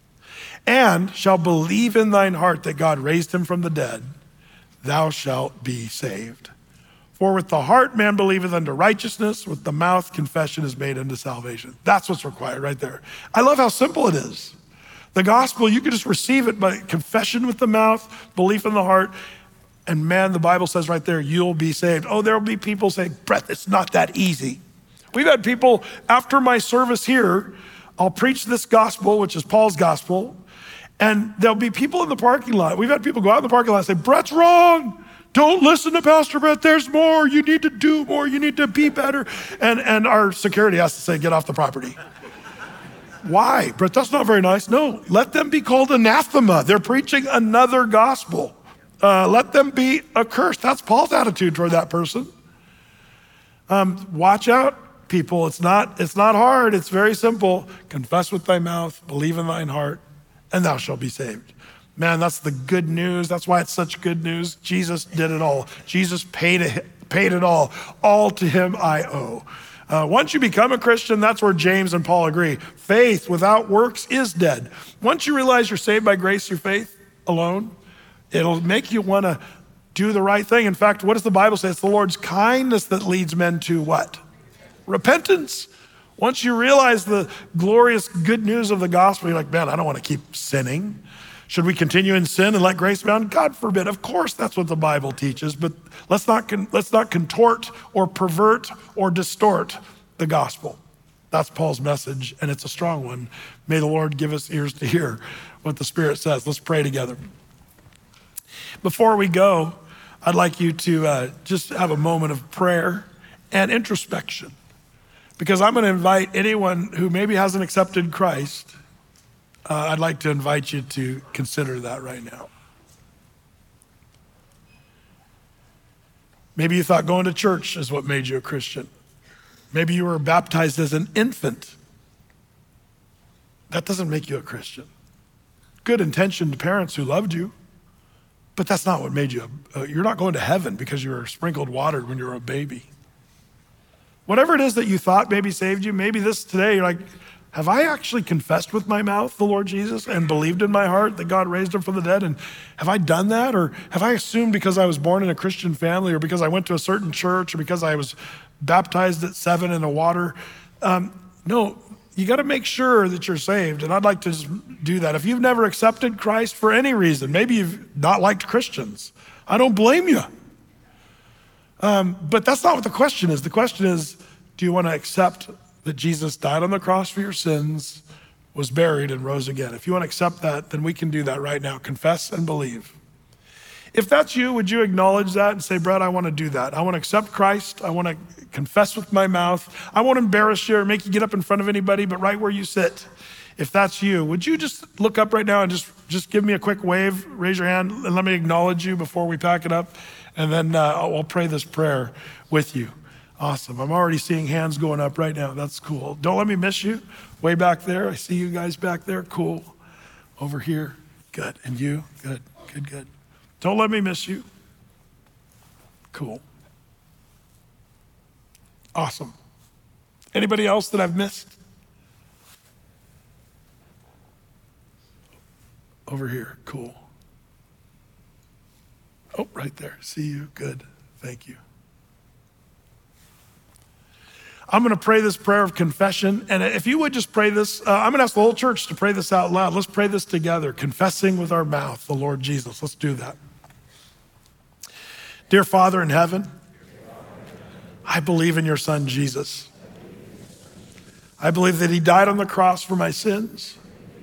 and shall believe in thine heart that God raised him from the dead, thou shalt be saved. For with the heart man believeth unto righteousness, with the mouth confession is made unto salvation. That's what's required right there. I love how simple it is. The gospel, you can just receive it by confession with the mouth, belief in the heart, and man, the Bible says right there, you'll be saved. Oh, there'll be people saying, Brett, it's not that easy. We've had people, after my service here, I'll preach this gospel, which is Paul's gospel, and there'll be people in the parking lot. We've had people go out in the parking lot and say, Brett's wrong. Don't listen to Pastor Brett. There's more. You need to do more. You need to be better. And, and our security has to say, get off the property. Why? Brett, that's not very nice. No, let them be called anathema. They're preaching another gospel. Uh, let them be accursed. That's Paul's attitude toward that person. Um, watch out, people. It's not, it's not hard. It's very simple. Confess with thy mouth, believe in thine heart, and thou shalt be saved. Man, that's the good news. That's why it's such good news. Jesus did it all. Jesus paid it, paid it all. All to him I owe. Uh, once you become a Christian, that's where James and Paul agree. Faith without works is dead. Once you realize you're saved by grace through faith alone, it'll make you want to do the right thing. In fact, what does the Bible say? It's the Lord's kindness that leads men to what? Repentance. Once you realize the glorious good news of the gospel, you're like, man, I don't want to keep sinning. Should we continue in sin and let grace abound? God forbid. Of course, that's what the Bible teaches, but let's not con- let's not contort or pervert or distort the gospel. That's Paul's message, and it's a strong one. May the Lord give us ears to hear what the Spirit says. Let's pray together. Before we go, I'd like you to uh, just have a moment of prayer and introspection, because I'm going to invite anyone who maybe hasn't accepted Christ. Uh, I'd like to invite you to consider that right now. Maybe you thought going to church is what made you a Christian. Maybe you were baptized as an infant. That doesn't make you a Christian. Good intentioned parents who loved you, but that's not what made you. A, uh, you're not going to heaven because you were sprinkled water when you were a baby. Whatever it is that you thought maybe saved you, maybe this today, you're like, have I actually confessed with my mouth the Lord Jesus and believed in my heart that God raised him from the dead? And have I done that? Or have I assumed because I was born in a Christian family or because I went to a certain church or because I was baptized at seven in a water? Um, no, you got to make sure that you're saved. And I'd like to just do that. If you've never accepted Christ for any reason, maybe you've not liked Christians, I don't blame you. Um, but that's not what the question is. The question is, do you want to accept that Jesus died on the cross for your sins, was buried, and rose again. If you want to accept that, then we can do that right now. Confess and believe. If that's you, would you acknowledge that and say, Brad, I want to do that. I want to accept Christ. I want to confess with my mouth. I won't embarrass you or make you get up in front of anybody, but right where you sit, if that's you, would you just look up right now and just, just give me a quick wave, raise your hand, and let me acknowledge you before we pack it up, and then uh, I'll, I'll pray this prayer with you. Awesome. I'm already seeing hands going up right now. That's cool. Don't let me miss you. Way back there. I see you guys back there. Cool. Over here. Good. And you? Good, good, good. Don't let me miss you. Cool. Awesome. Anybody else that I've missed? Over here. Cool. Oh, right there. See you. Good. Thank you. I'm going to pray this prayer of confession. And if you would just pray this, uh, I'm going to ask the whole church to pray this out loud. Let's pray this together, confessing with our mouth the Lord Jesus. Let's do that. Dear Father in heaven, I believe in your Son, Jesus. I believe that he died on the cross for my sins,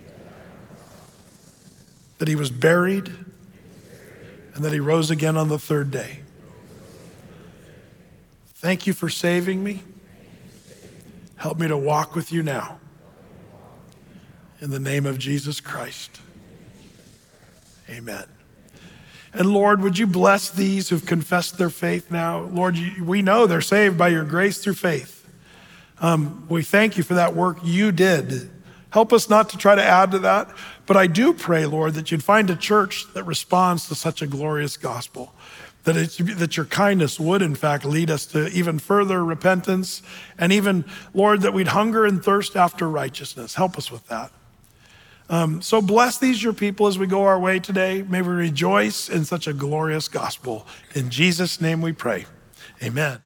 that he was buried, and that he rose again on the third day. Thank you for saving me. Help me to walk with you now. In the name of Jesus Christ. Amen. And Lord, would you bless these who've confessed their faith now? Lord, you, we know they're saved by your grace through faith. Um, we thank you for that work you did. Help us not to try to add to that. But I do pray, Lord, that you'd find a church that responds to such a glorious gospel. That, it, that your kindness would, in fact, lead us to even further repentance. And even, Lord, that we'd hunger and thirst after righteousness. Help us with that. Um, so bless these, your people, as we go our way today. May we rejoice in such a glorious gospel. In Jesus' name we pray. Amen.